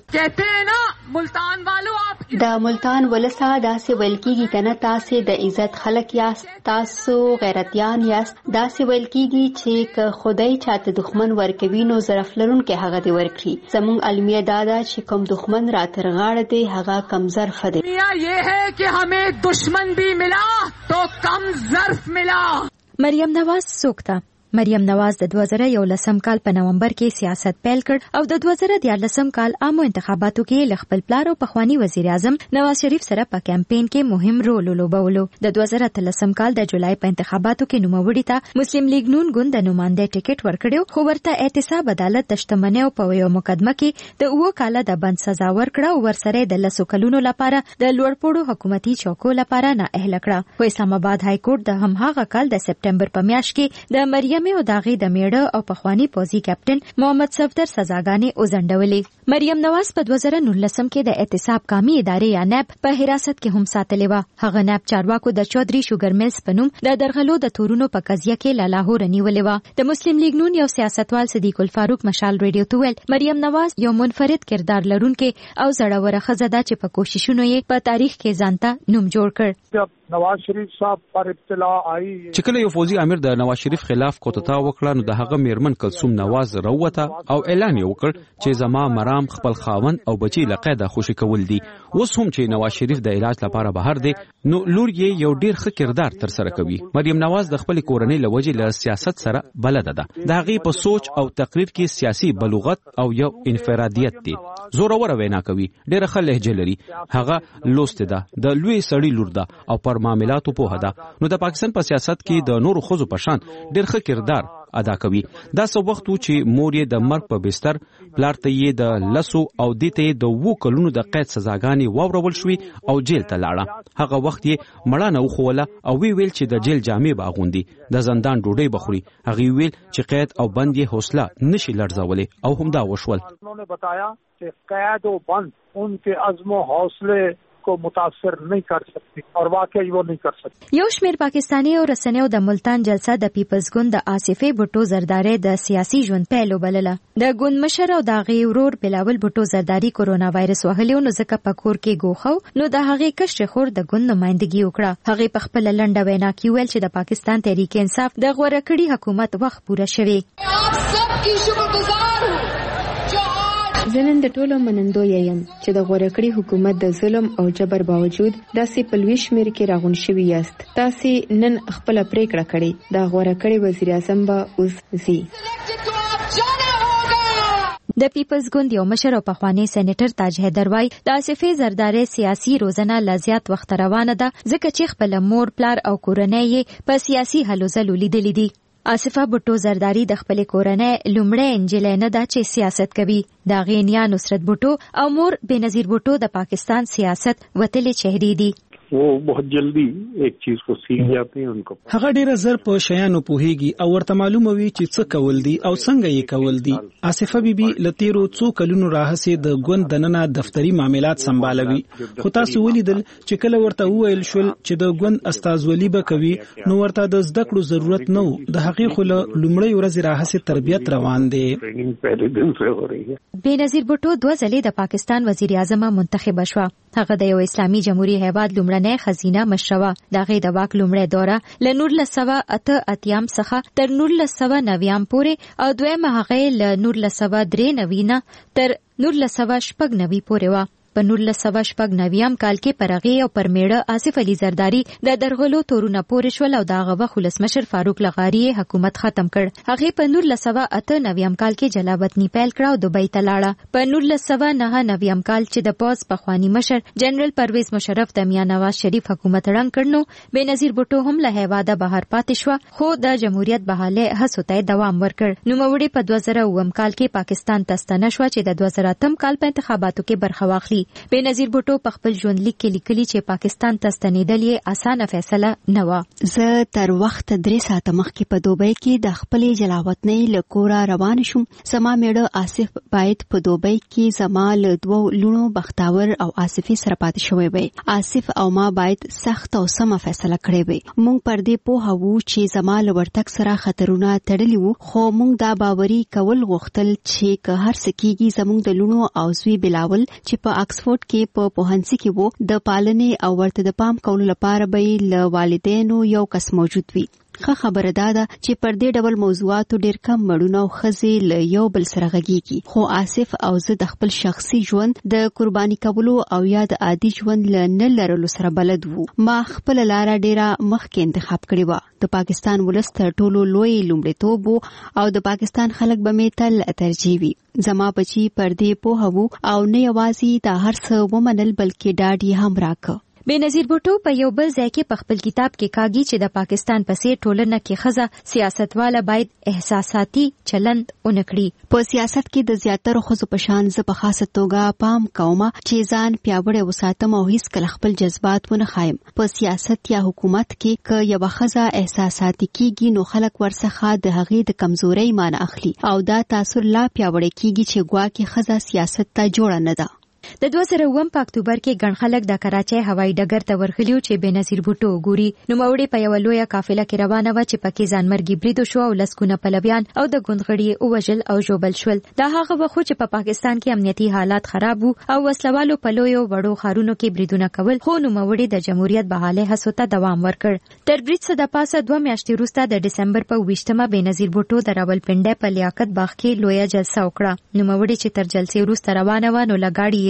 د ملتان ولسا داسې ویل کېږي کنه تاسو د عزت خلک یاست، تاسو غیرتیان یاست. داسې ویل کېږي چې که خدای چاته دښمن ورکوي نو ظرف لرونکي هغه دی ورکړي. زموږ المیه دادا چې کوم دښمن را تر غاړه دی هغه کم ظرف دی. یہ ہے کہ ہمیں دشمن بھی ملا تو کم ظرف ملا. مریم نواز څوک ده؟ مریم نواز د 2011 کال په نومبر کې سیاست پیل کړ او د 2014 کال عامو انتخاباتو کې ل خپل پلار او پخوانی وزیر اعظم نواز شریف سره په کمپاین کې مهم رول ولوبولو. د 2013 کال د جولای په انتخاباتو کې نوموړي ته مسلم لیگ نون ګوند د نمائنده ټیکټ ورکړو، خو ورته احتساب عدالت د شتمنۍ او په یو مقدمه کې د 2 کاله د بند سزا ورکړه او ورسره د 10 کلونو لپاره د لوړپوړو حکومتي چوکو لپاره نه اهل کړه. په اسلام آباد های کورټ د هماغه کال د سپټمبر په میاشت کې د مریم او داغي د میړه او پخوانی پوزي کیپټن محمد صفدر سزاګانې وزندولې. مریم نواز په 2019 کې د احتساب کامي ادارې یا نیب په حراست کې هم ساتلې و. هغه نیب چارواکو د چودري شوګر ملز په نوم د درغلو د تورونو په قضیه کې له لاهور نیولې و. د مسلم لیگ نون یو سیاستوال صدیق الفاروق مشال ریډیو ته ویل مریم نواز یو منفرد کردار لرونکي او زړوره ښځه ده چې په کوششونو یې په تاریخ کې ځانته نوم جوړ کړ. نواز شریف صاحب پر ابتلا آئی چې کله یو فوزي امیر د نواز شریف خلاف کوتتا وکړه نو د هغه میرمن کلثوم نواز راوته او اعلان وکړ چې زما مرام خپل خاوند او بچی له قیده خوشی کول دي اوس هم چې نواز شریف د علاج لپاره بهر دی نو لور یې یو ډیر ښه کردار تر سره کوي. مریم نواز د خپل کورنۍ لوجې له سیاست سره بلد ده. د هغې په سوچ او تقریر کې سیاسي بلوغت او یو انفرادیت دی. زوروره وینا کوي، ډیره ښه لهجه لري، هغه لوست ده، د لوی سړي لور ده او پر معاملاتو پوهه ده. نو د پاکستان په سیاست کې د نورو ښځو په شان ډیر ښه کردار ادا کوي. دا څه وخت چې مور یې د مرګ په بستر، پلار ته یې د لسو او دې ته یې د 2 کلونو د قید سزاګانې واورول شوې او جیل ته لاړه. هغه وخت یې مړانه وښوله او ویل چې د جیل جامې به اغوندي، د زندان ډوډۍ به خوري. هغې ویل چې قید او بند یې حوصله نشي لړزولی او همدا وشول. उन्होंने बताया कि कैद और बंद उनके अज़्म और हौसले को मुतासर नहीं कर सकती और वाकई वो नहीं कर सकती. یو شمیر پاکستاني او رسنیو د ملتان جلسه د پیپلز ګوند د آصفې بوټو زرداری د سیاسي ژوند پیلو بلله. د ګوند مشر او د هغې ورور بلاول بوټو زرداری کورونا وایرس وهلی نو ځکه په کور کې ګوښو نو د هغې کشر خور د ګوند نمائندګي وکړه. هغې په خپل لنډه وینا کې ویل چې د پاکستان تحریک انصاف د غوره کړي حکومت وخت پوره شوی. زه نن د ټولو منندو یم چې د غوره کړي حکومت د ظلم او جبر باوجود داسې په لوی شمېر کې راغون شوي یاست. تاسې نن خپله پریکړه کړې، د غوره کړي وزیر اعظم به اوس ځي. د پیپلز ګوند یو مشر او پخوانی سېنیټر تاج حیدر وایي د آصفې زرداری سیاسي روزنه لا زیات وخت روانه ده ځکه چې خپل مور، پلار او کورنۍ یې په سیاسي هلو ځلو لیدلي دي. آصفه بوټو زرداری د خپل کورنۍ لومړی انجلۍ نه ده چې سیاست کوي. د هغې نیا نصرت بوټو او مور بېنظیر بوټو د پاکستان سیاست وتلې چهرې دي. वो बहुत जल्दी एक चीज को सीख जाते हैं उनको. هغه ډیره زر په شیانو پوهیږي او ورته معلومه وي چې څه کول دي او څنګه یې کول دي. آصفه بیبي لتیرو څو کلونو راهسې د ګوند دننه دفتری معاملات سمبالوي، خو تاسو ولیدل چې کله ورته وویل شول چې د ګوند استازولي به کوي نو ورته د زده کړو ضرورت نه و. د هغې خو له لومړۍ ورځې راهسې تربیت روان دی. بېنظیر بوټو 2 ځلې د پاکستان وزیر اعظم منتخب شوه. هغه د یو اسلامي جمهوریت هیواد لومړنۍ خزینه مشره. د هغې د واک لومړۍ دوره له 1988 څخه تر 1990 پورې او دویمه هغې له 1993 نه تر 1996 پورې وه. په 1996 کال کې پر هغې او پر میړه آصف علي زرداری د درغلو تورونه پورې شول او د هغه وخت ولسمشر فاروق لغاري حکومت ختم کړ. هغې په 1998 کال کې جلاوطني پیل کړه او دوبۍ ته لاړه. په 1999 کال چې د پوځ پخوانی مشر جنرال پرویز مشرف د میاں نواز شریف حکومت ړنګ کړ نو بېنظیر بوټو هم له هیواده بهر پاتې شوه خو د جمهوریت بحالې هڅو ته دوام ورکړ. نوموړې په 2009 کال کې پاکستان ته ستنه شوه چې د 2008 کال په انتخاباتو کې برخه واخلي. بېنظیر بوټو په خپل ژوندلیک کې لیکلي چې پاکستان ته ستنېدل یې اسانه فیصله نه وه. زه تر وخت 3 ساعته مخکې په دوبۍ کې د خپلې جلاوطنۍ له کوره روان شوم. زما میړه آصف باید په دوبۍ کې زما له 2 لوڼو بختاور او آصفي سره پاتې شوی وی. آصف او ما باید سخت او سمه فیصله کړې وی. موږ پر دې پوهه وو چې زما له ورتګ سره خطرونه تړلي وو، خو موږ دا باوري کول غوښتل چې که هر څه کېږي زموږ د لوڼو او زوی بلاول چې په آکسفورډ کې په پوهنځي کې وو د پالنې او ورته د پام کولو لپاره به له والدینو یو کس موجود وي. ښه خبره دا ده چې پر دې ډول موضوعاتو ډېر کم مړونه او ښځې له یو بل سره غږیږي، خو آصف او زه د خپل شخصي ژوند د قرباني کولو او یا د عادي ژوند له نه لرلو سره بلد وو. ما خپل لاره ډېره مخکې انتخاب کړې وه. د پاکستان ولس تر ټولو لوی لومړیتوب وو او د پاکستان خلک به مې تل ترجیح وي. زما بچي پر دې پوهه وو او نه یوازې دا هر څه ومنل بلکې ډاډ یې هم راکړ. بېنظیر بوټو په یو بل ځای کې په خپل کتاب کې کاږي چې د پاکستان په څیر ټولنه کې ښځه سیاستواله باید احساساتي چلند ونه کړي. په سیاست کې د زیاترو ښځو په شان زه په خاصه توګه پام کوم چې ځان پیاوړی وساتم او هیڅکله خپل جذبات ونه ښایم. په سیاست یا حکومت کې که یوه ښځه احساساتي کېږي نو خلک ورڅخه د هغې د کمزورۍ معنی اخلي او دا تاثر لا پیاوړی کېږي چې ګواکې ښځه سیاست ته جوړه نه ده. د 2009 په اکتوبر کې ګڼ خلک د کراچۍ هوایي ډګر ته ورغلي چې بېنظیر بوټو وګوري. نوموړې په یوه لویه قافله کې روانه وه چې پکې ځانمرګي برید وشو او لسګونه پلویان او د ګوند غړي یې ووژل او ژوبل شول. دا هغه وخت چې په پاکستان کې امنیتي حالات خراب وو او وسلوالو په لویو وړو ښارونو کې بریدونه کول، خو نوموړې د جمهوریت بحالې هڅو ته دوام ورکړ. تر برید څه د پاسه 2 میاشتې وروسته د ډسمبر په 20مه بېنظیر بوټو د راولپنډۍ په لیاقت باغ کې لویه جلسه وکړه. نوموړې چې تر جلسې وروسته روانه وه نو له ګاډي یې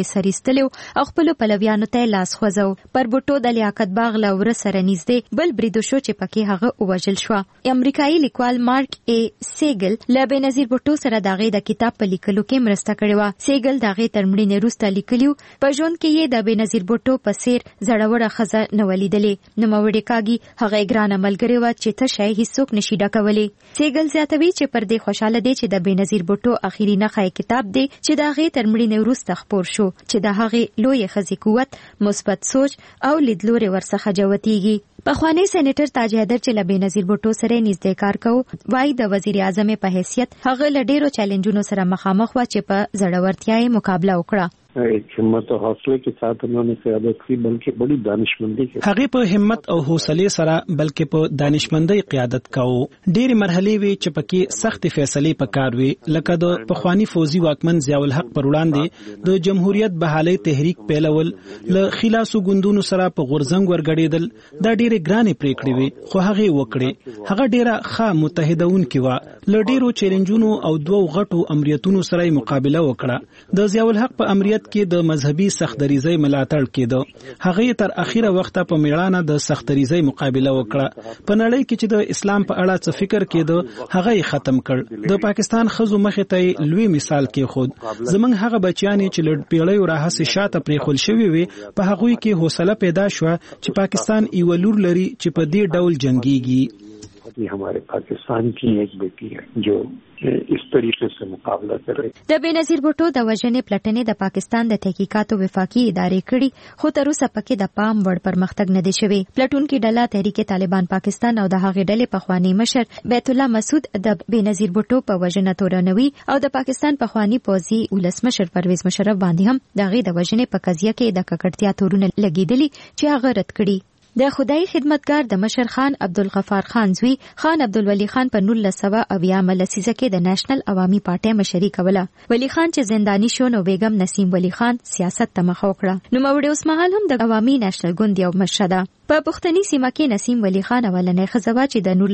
سریستلو او خپل پلویانو ته لاس خوځو. پر بوټو د لیاقت باغ له ور سره نږدې بل بریدو شو چې پکې هغه وژل شو. امریکایي لیکوال مارک ای سیګل له بېنظیر بوټو سره دغه د کتاب په لیکلو کې مرسته کړې و. سیګل دغه تر مړینې وروسته لیکلیو په ژوند کې یې د بېنظیر بوټو په څیر زړوره ښځه نه ولیدلې. نوموړې کاږي هغه ګرانه ملګرې وه چې ته شی هیڅوک نشي ډکولی. سیګل زیاتوي چې پر دې خوشاله دی چې د بېنظیر بوټو اخیری نښه کتاب دی چې د هغې تر مړینې وروسته خپور شو چې د هغې لویې ښځې قوت، مثبت سوچ او لیدلوري ورڅخه جوتیږي. پخوانی سېنیټر تاج حیدر چې له بېنظیر بوټو سره نږدې کار کوو وایي د وزیر اعظم په حیثیت هغه له ډېرو چیلنجونو سره مخامخ و چې په زړورتیا یې مقابله وکړه. हिम्मत और हौसले के साथ उन्होंने क़यादत की, बल्कि बड़ी दानिशमंदी के هغه په همت او حوصله سره بلکې په دانشمندۍ قیادت کاوه. ډېری مرحلې وی چې پکې سخت فیصلې پکار وی، لکه د پخوانی فوزي واکمن ضیاء الحق پر وړاندې د جمهوریت بحالي تحریک پیلول، له خلاصو ګوندونو سره په غورځنګ ورګړېدل. دا ډېرې ګرانې پریکړې وی خو هغه وکړې. هغه ډېره ښه متحدونکې و، له ډېرو چیلنجونو او دوو غټو امریتونو سره مقابله وکړه. د ضیاء الحق په امریت کې د مذهبي سختدریزۍ ملاتړ کېده. هغه تر اخیره وخته په میړانه د سختدریزۍ مقابله وکړه. په نړۍ کې چې د اسلام په اړه څه فکر کېده هغه یې ختم کړ. د پاکستان ښځو مخې ته لوی مثال کېښود. زمونږ هغه بچیان چې له پیړیو راهیسې شاته پرېښول شوي وي په هغوی کې حوصله پیدا شوه چې پاکستان یوه لور لري چې په دې ډول جنګیږي. हमारे पाकिस्तान की एक बेटी है जो इस तरीके से मुकाबला कर रही. د بېنظیر بوټو د وژنې پلټنې د پاکستان د تحقیقاتو وفاقي ادارې کړي، خو تر اوسه پکې د پام وړ پرمختګ نه دی شوی. پلټونکي ډله تحریک طالبان پاکستان او د هغې ډلې پخوانی مشر بیت الله مسعود د بېنظیر بوټو په وژنه تورنوي او د پاکستان پخوانی پوځي ولسمشر پرویز مشرف باندې هم د هغې د وژنې په قضیه کې د ککړتیا تورونه لګېدلي چې هغه رد کړي. د خدای خدمتګار د مشر خان عبدالغفار خان زوی خان عبدالولي خان په 1980 لسیزه کې د نېشنل عوامي پارټۍ مشري کوله. ولی خان چې زنداني شو نو بیگم نسیم ولی خان سیاست ته مخ وکړه. نو موري اوس مهال هم د عوامي نېشنل ګوند یو مشر ده. په پښتني سیمه کې نسیم ولی خان اولنۍ ښځه وه چې د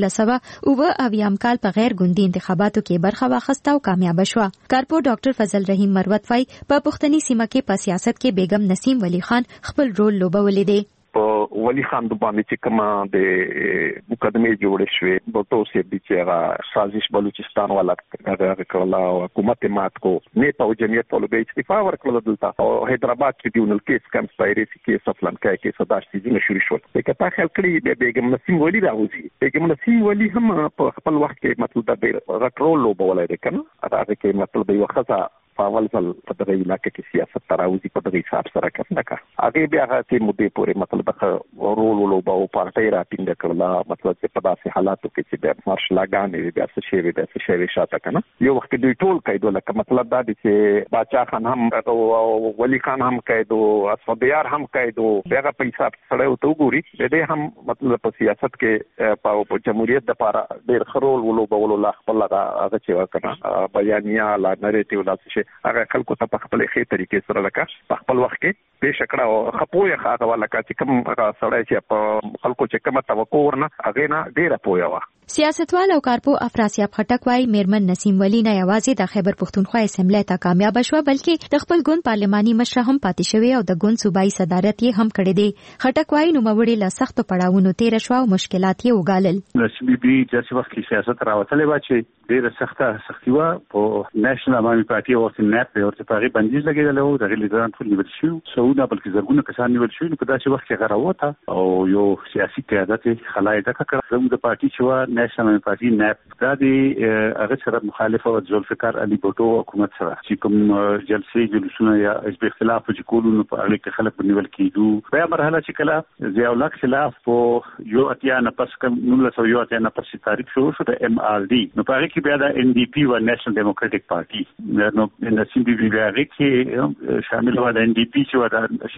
1980 کال په غیر ګوندي انتخاباتو کې برخه واخیسته او کامیاب شوه. کارپو ډاکټر فضل رحیم مروت وایي په پښتني سیمه کې په سیاست کې بیگم نسیم ولی خان خپل رول لوبولی دی. ولی خان د باندې چې کومه د مقدمه جوړې شوې بوټو سي بي چې هغه سازش بلوچستان والا هغه کړلا او حکومت مات کو نیټه او جمعیت ټول به استعفا ورکړل دلته او حیدرآباد ټریبیونل کیس کنسپایرسي کیس افلان کې صداش سيزونه شروع شول. دا خیال کړی د بیگم نسیم ولی راوځي. بیگم نسیم ولی هم په خپل وخت کې مطلب د رټرول لوبولای دی کنه هغه کې مطلب یو خاصه فاول ځل په دغه علاقې کې سیاست تراوزی په دغه حساب سره کړنکا هغه بیا هغه مودې پورې مطلب رول ولوباو پارټي راټینګ کړلا مطلب چې په داسې حالاتو کې چې د مارشلاګانې بیا څه شی شاته کنه یو وخت دوی ټول قیدو لکه مطلب دا دی چې باچا خان هم او ولی خان هم قیدو اسفدیار هم قیدو هغه په حساب سره او تو ګوري دې هم مطلب په سیاست کې په جمهوریت د لپاره ډېر خرول ولوباو لا خپل هغه چې وکړه بیانیه لا نریټیو لا څه هغه خلکو ته په خپل خې طریقې سره لکه په خپل وخت کې پیش کړه او خپوی هغه ولکه چې کوم سړی چې په خلکو چې کومه توقع ورنه هغه نه ډیره پوهه وا. سیاستوال او کارپو افراسیاب خټک وايي میرمن نسیم ولی نه یوازې د خیبر پښتونخوا اسمبلی ته کامیاب شوه بلکې د خپل ګوند پارلماني مشر هم پاتې شوی او د ګوند صوبایي صدارت یې هم کړی دی. خټک وايي نو موري له سخت پړاوونو تیر شو او مشکلات یې وګالل. نسیم بي چې وخت کې سیاست راوتلې و چې ډیره سختي و په نېشنل عوامي پارټي او نېپ او ته پاري بندیز لګیدل او د لیدران ټول نیول شو سعودي بلکې زرګونه کسان نیول شو په داسې وخت کې غراوته او یو سیاسي قیادت خلای د کړه زموږ د پارټي چې و نېشنل عوامي پارټي نېپ دا دی هغه سره مخالفه او ذوالفقار علي بوټو حکومت سره چې کوم جلسې جلوسونه یا حزب اختلاف چې کولونو په اړه کې خلک نیول کیدو په مرحله چې کله ضیاء الحق خلاف په یو اتیا نه پس کوم 1980 نه پس تاریخ شروع شو د MRD نو په هغه کې بیا د NDP و نېشنل ډیموکراټک پارټي نو نسیم بي بي هغه کې شامل و د NDP چې و د شیر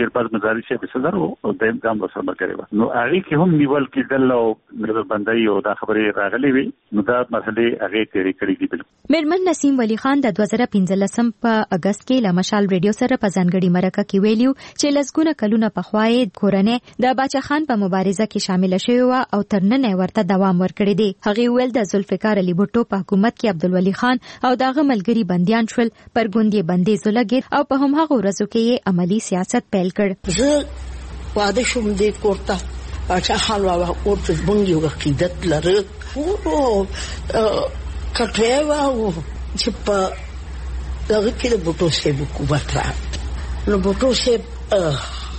شیرباز مزاری شي په صدر او د امکان وسره کړی نو هغه کې هم نیول کېدل او نظر بندي او دا خبرې راغلي وي نو دا مسلې هغه تیری کړی دي. میرمن نسیم ولی خان د 2015 په اگست کې له مشال ریډیو سره په ځانګړي مرکه کې ویلیو چې لسګونه کلونه پخوای کورنۍ د باچا خان په مبارزه کې شامل شوی و او تر نن ورته دوام ورکړی دی. هغه ویل د ذوالفقار علی بوټو په حکومت کې عبدالولي خان او دغه ملګری بنديان شول پر ګوندې بندي زولګر او په همغه ورځو کې عملی سیاست پیل کړ. زه واده شوم د کوړتا باچا خان واو ورته بنګي یو عقیدت لره او کټه واو چې په دغه کې د بوټو سه حکومت را نو بوټو سه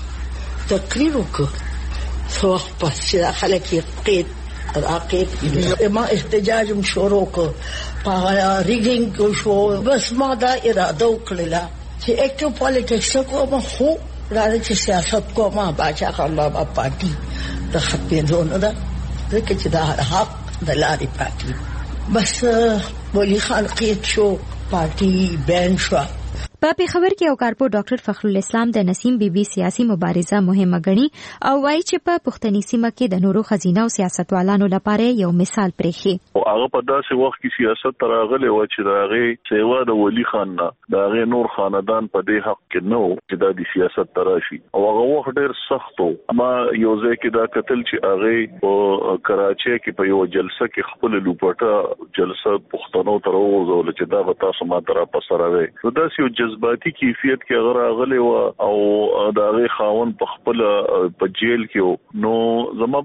تقریر وکړ څو په چې خلک یې راکې ما احتجاج شروع کړ په ریګینګ شو بس ما دا اراده وکړه چې اکټیو پالیټکس کوم خو راځي چې سیاست کوم باچا خان بابا پارټي د خپلو نه ده ځکه چې دا حق د لارې پارټي بس ولی خان قید شو پارټي بین شو. په پیښور کې او کارپو ډاکټر فخر الاسلام د نسیم بیبي سیاسي مبارزه مهمه ګڼي او وايي چې په پښتني سیمه کې د نورو خزینه او سیاستوالانو لپاره یو مثال پرېخي او هغه په داسې وخت کې سیاست تراغله و چې داغه سیوا د ولی خان نه داغه نور خاندان په دې حق کې نو چې د سیاست تراشي او هغه وخت ډېر سختو ما یو ځای کې دا قتل چې هغه په کراچي کې په یو جلسه کې خپل لوپټه جلسه پښتنو تر وځول چې دا به تاسو ما تر پسراوي نو دا یو جذباتي کیفیت کې هغه راغلی و او داغه خاون په خپل په جیل کې نو زما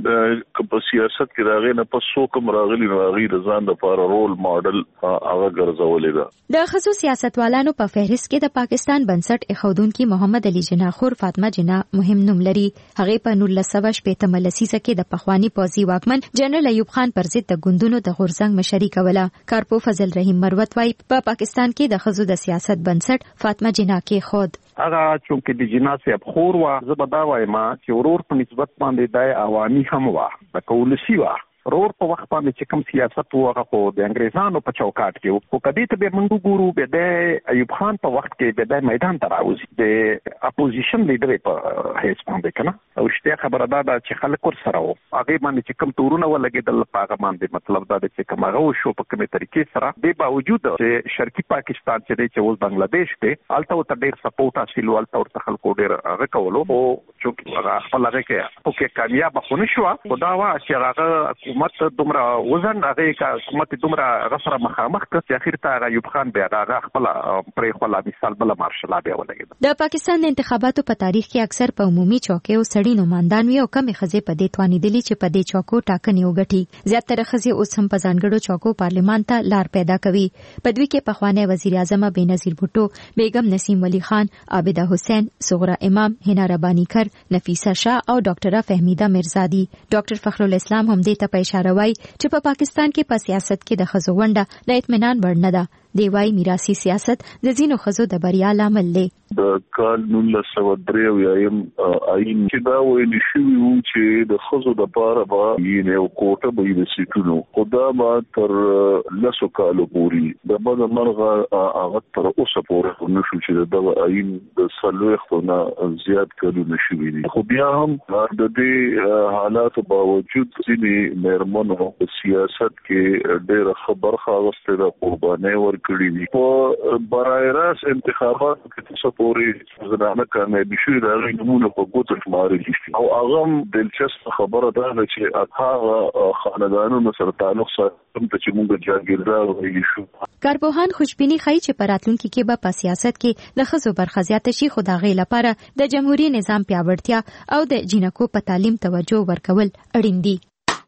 په سیاست کې راغی نه په څوک راغلی نو هغه د ځان لپاره رول ماډل هغه ګرځولې ده. د خصو سیاستوالانو په فهرست کې د پاکستان بنسټ ایښودونکو محمد علي جناح خور فاطمه جناح مهم نوم لري. هغه په 1918 لسیزه کې د پخوانی پوځي واکمن جنرال ایوب خان پر ضد د ګوندونو د غورځنګ مشري کوله. کارپو فضل رحیم مروت وايي په پاکستان کې د خصو د سیاست بنسټ فاطمه جناح کې خود هغه چې د جناح سیب خور وا زبدا وایم چې ورور په نسبت باندې د عوامي هم وا د کولسی وا رور په وخت باندې چې کوم سیاست وغه خو د انګريزانو په چوکاټ کې او کدی ته به منګو ګورو به د ایوب خان په وخت کې د میدان ته راوځي د اپوزیشن لیډر په هیڅ باندې کنه او شته خبره ده چې خلک ور سره وو هغه باندې چې کوم تورونه ولګیدل په باندې مطلب دا چې کوم هغه شو په کومه طریقې سره د باوجود چې شرقي پاکستان چې اوس بنگلاديش ته الته ته ډیر سپورټ حاصل ولته ورته خلکو ډیر هغه کولو او چې هغه خپل هغه کې او کې کامیاب خونه شو او دا وا چې هغه حکومت دومره وزن هغه حکومت دومره غسر مخامخ چې اخر ته ایوب خان بیا هغه خپل پرې خپل مثال بل مارشل بیا ولګید. د پاکستان د انتخاباتو په تاریخ کې اکثر په عمومي چوکیو سړی نمائندان وي او کم خزې په دې توانیدلی چې په دې چوکو ټاکنې وګټي. زیاتره خزې اوس هم په ځانګړو چوکو پارلمان ته لار پیدا کوي. په دوی کې پخوانی وزیر اعظم بېنظیر بوټو، بیگم نسیم ولی خان، عابده حسین، صغرا امام، حنا ربانی کر، نفیسه شاه او ډاکټره فهمیده مرزادي. ډاکټر فخر الاسلام هم دې ته په اشاره وایي چې په پاکستان کې په سیاست کې د ښځو ونډه د اطمینان وړ نه ده. دی وايي میراثي سیاست د ځینو ښځو د بریا لامل دی. د کال 1903 یایم آئین چې دا ویل شوی و چې د ښځو د پاره به یو کوټه به د سیټونو خدا ما تر لسو کالو پورې د بده مرغه هغه تر اوسه پورې نشو چې د آئین د سلوختونه زیات کړو نشوي دي. خو بیا هم د دې حالات باوجود ځینې مېرمنو په سیاست کې ډېر خبره غوښته د قربانۍ ورکړي دي. په برای راست انتخابات کې څه پورې زنانه کامیابي شوې د هغې نومونه په ګوتو شمارل شي او هغه هم دلچسپه خبره ده چې هغه خاندانونو سره تعلق ساتم ته چې موږ جاګیردار ویلي شو. کارپوهان خوشبیني ښیي چې په راتلونکي کې به په سیاست کې د ښځو برخه زیاته شي، خو د هغې لپاره د جمهوري نظام پیاوړتیا او د جینکو په تعلیم توجه ورکول اړین دي.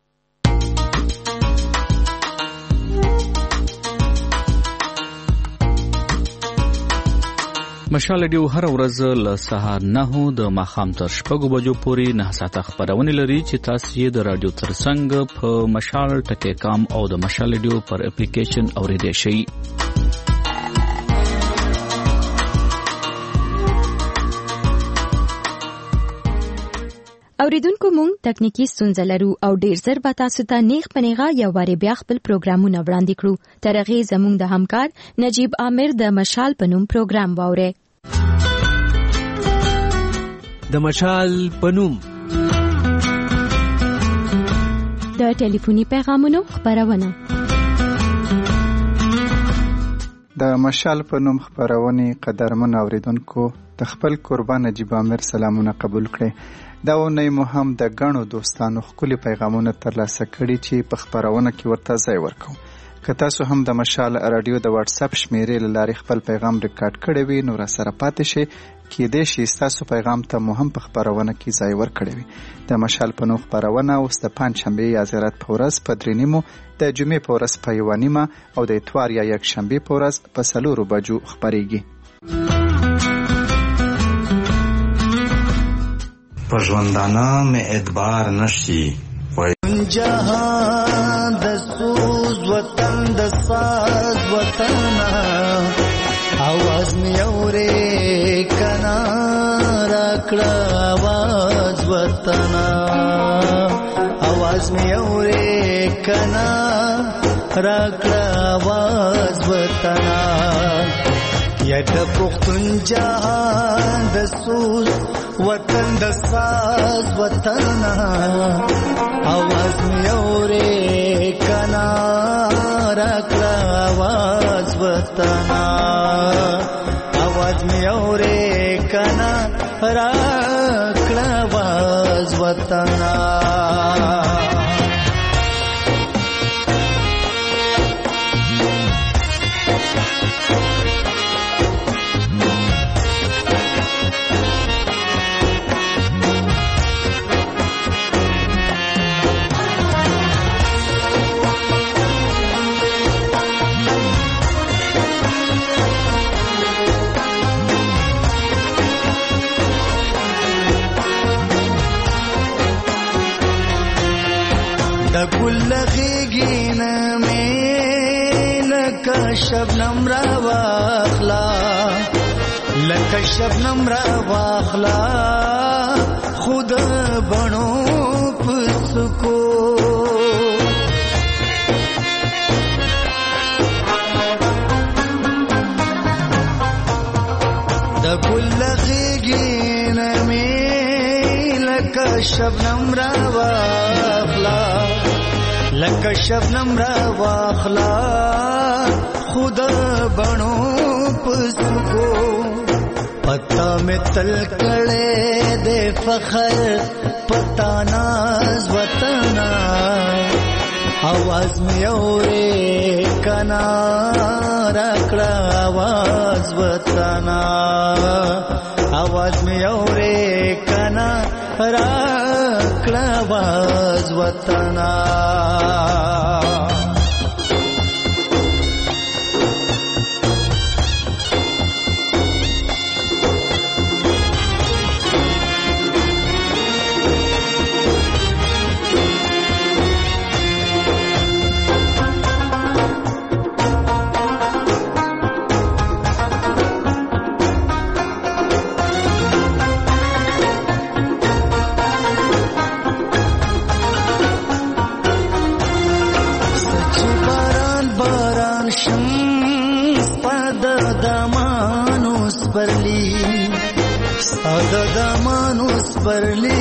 مشال ډیو هر ورځ له سهار 9 د ماښام تر 6 بجو پورې 9 ساعته خبرونه لري چې تاسو یې د رادیو ترڅنګ په مشال ټکی کام او د مشال ډیو پر اپلیکیشن اوریدئ شئ. اوریدونکو مونږ تکنیکی ستونزه لرو او ډیر زر به تاسو ته نیغ پنیغه یو واری بیا خپل پروګرامونه وړاندې کړو. تر هغې زموږ د همکار نجیب عامر د مشال په نوم پروګرام واورئ. د مشال پنوم. د ټلیفوني پیغامونو خبرونه. د مشال پنوم خبرونه قدرمن اوریدونکو د خپل قربان نجیب عامر سلامونه قبول کړئ. دا ونې مو هم د غنو دوستانو خپل پیغامونه ترلاسه کړي چې په خبرونه کې ورته ځای ورکو. که تاسو هم د مشال رادیو د واتس اپ شمیرې له لارې خپل پیغام ریکارډ کړی وي نو را سره پاتې شي کېدای شي تاسو پیغام ته مو هم په خبرونه کې ځای ورکړی وي. د مشال په نوم خبرونه اوس د پنجشنبه یا زیارت په ورځ په 3:30 د جمعې په ورځ په 1:30 او د اتوار یا یکشنبه په ورځ په 4 بجو خبريږي. په ژوندانه مې اعتبار نشي جهان د سوز وطن د ساز وطن आवाज مې اورې کنا راکړه आवाज وطن आवाज مې اورې کنا راکړه आवाज وطن یا د پښتون جهان د سوز وطن د ساز وطن आवाज مې اورې کنا راکړه आवाज وطن आवाज مې اورې کنا راکړه आवाज وطن. شبنم را واخلا لکه شبنم را واخلا خود بنو پسکو د ګل غیګین می لکه شبنم را واخلا لکه شبنم را واخلا خود بنو پسکو پتا میں تل کڑے دے فخر پتا ناز وطن आवाज میں اورے کنا راکڑا आवाज وطن आवाज میں اورے کنا راکڑا आवाज وطن. परली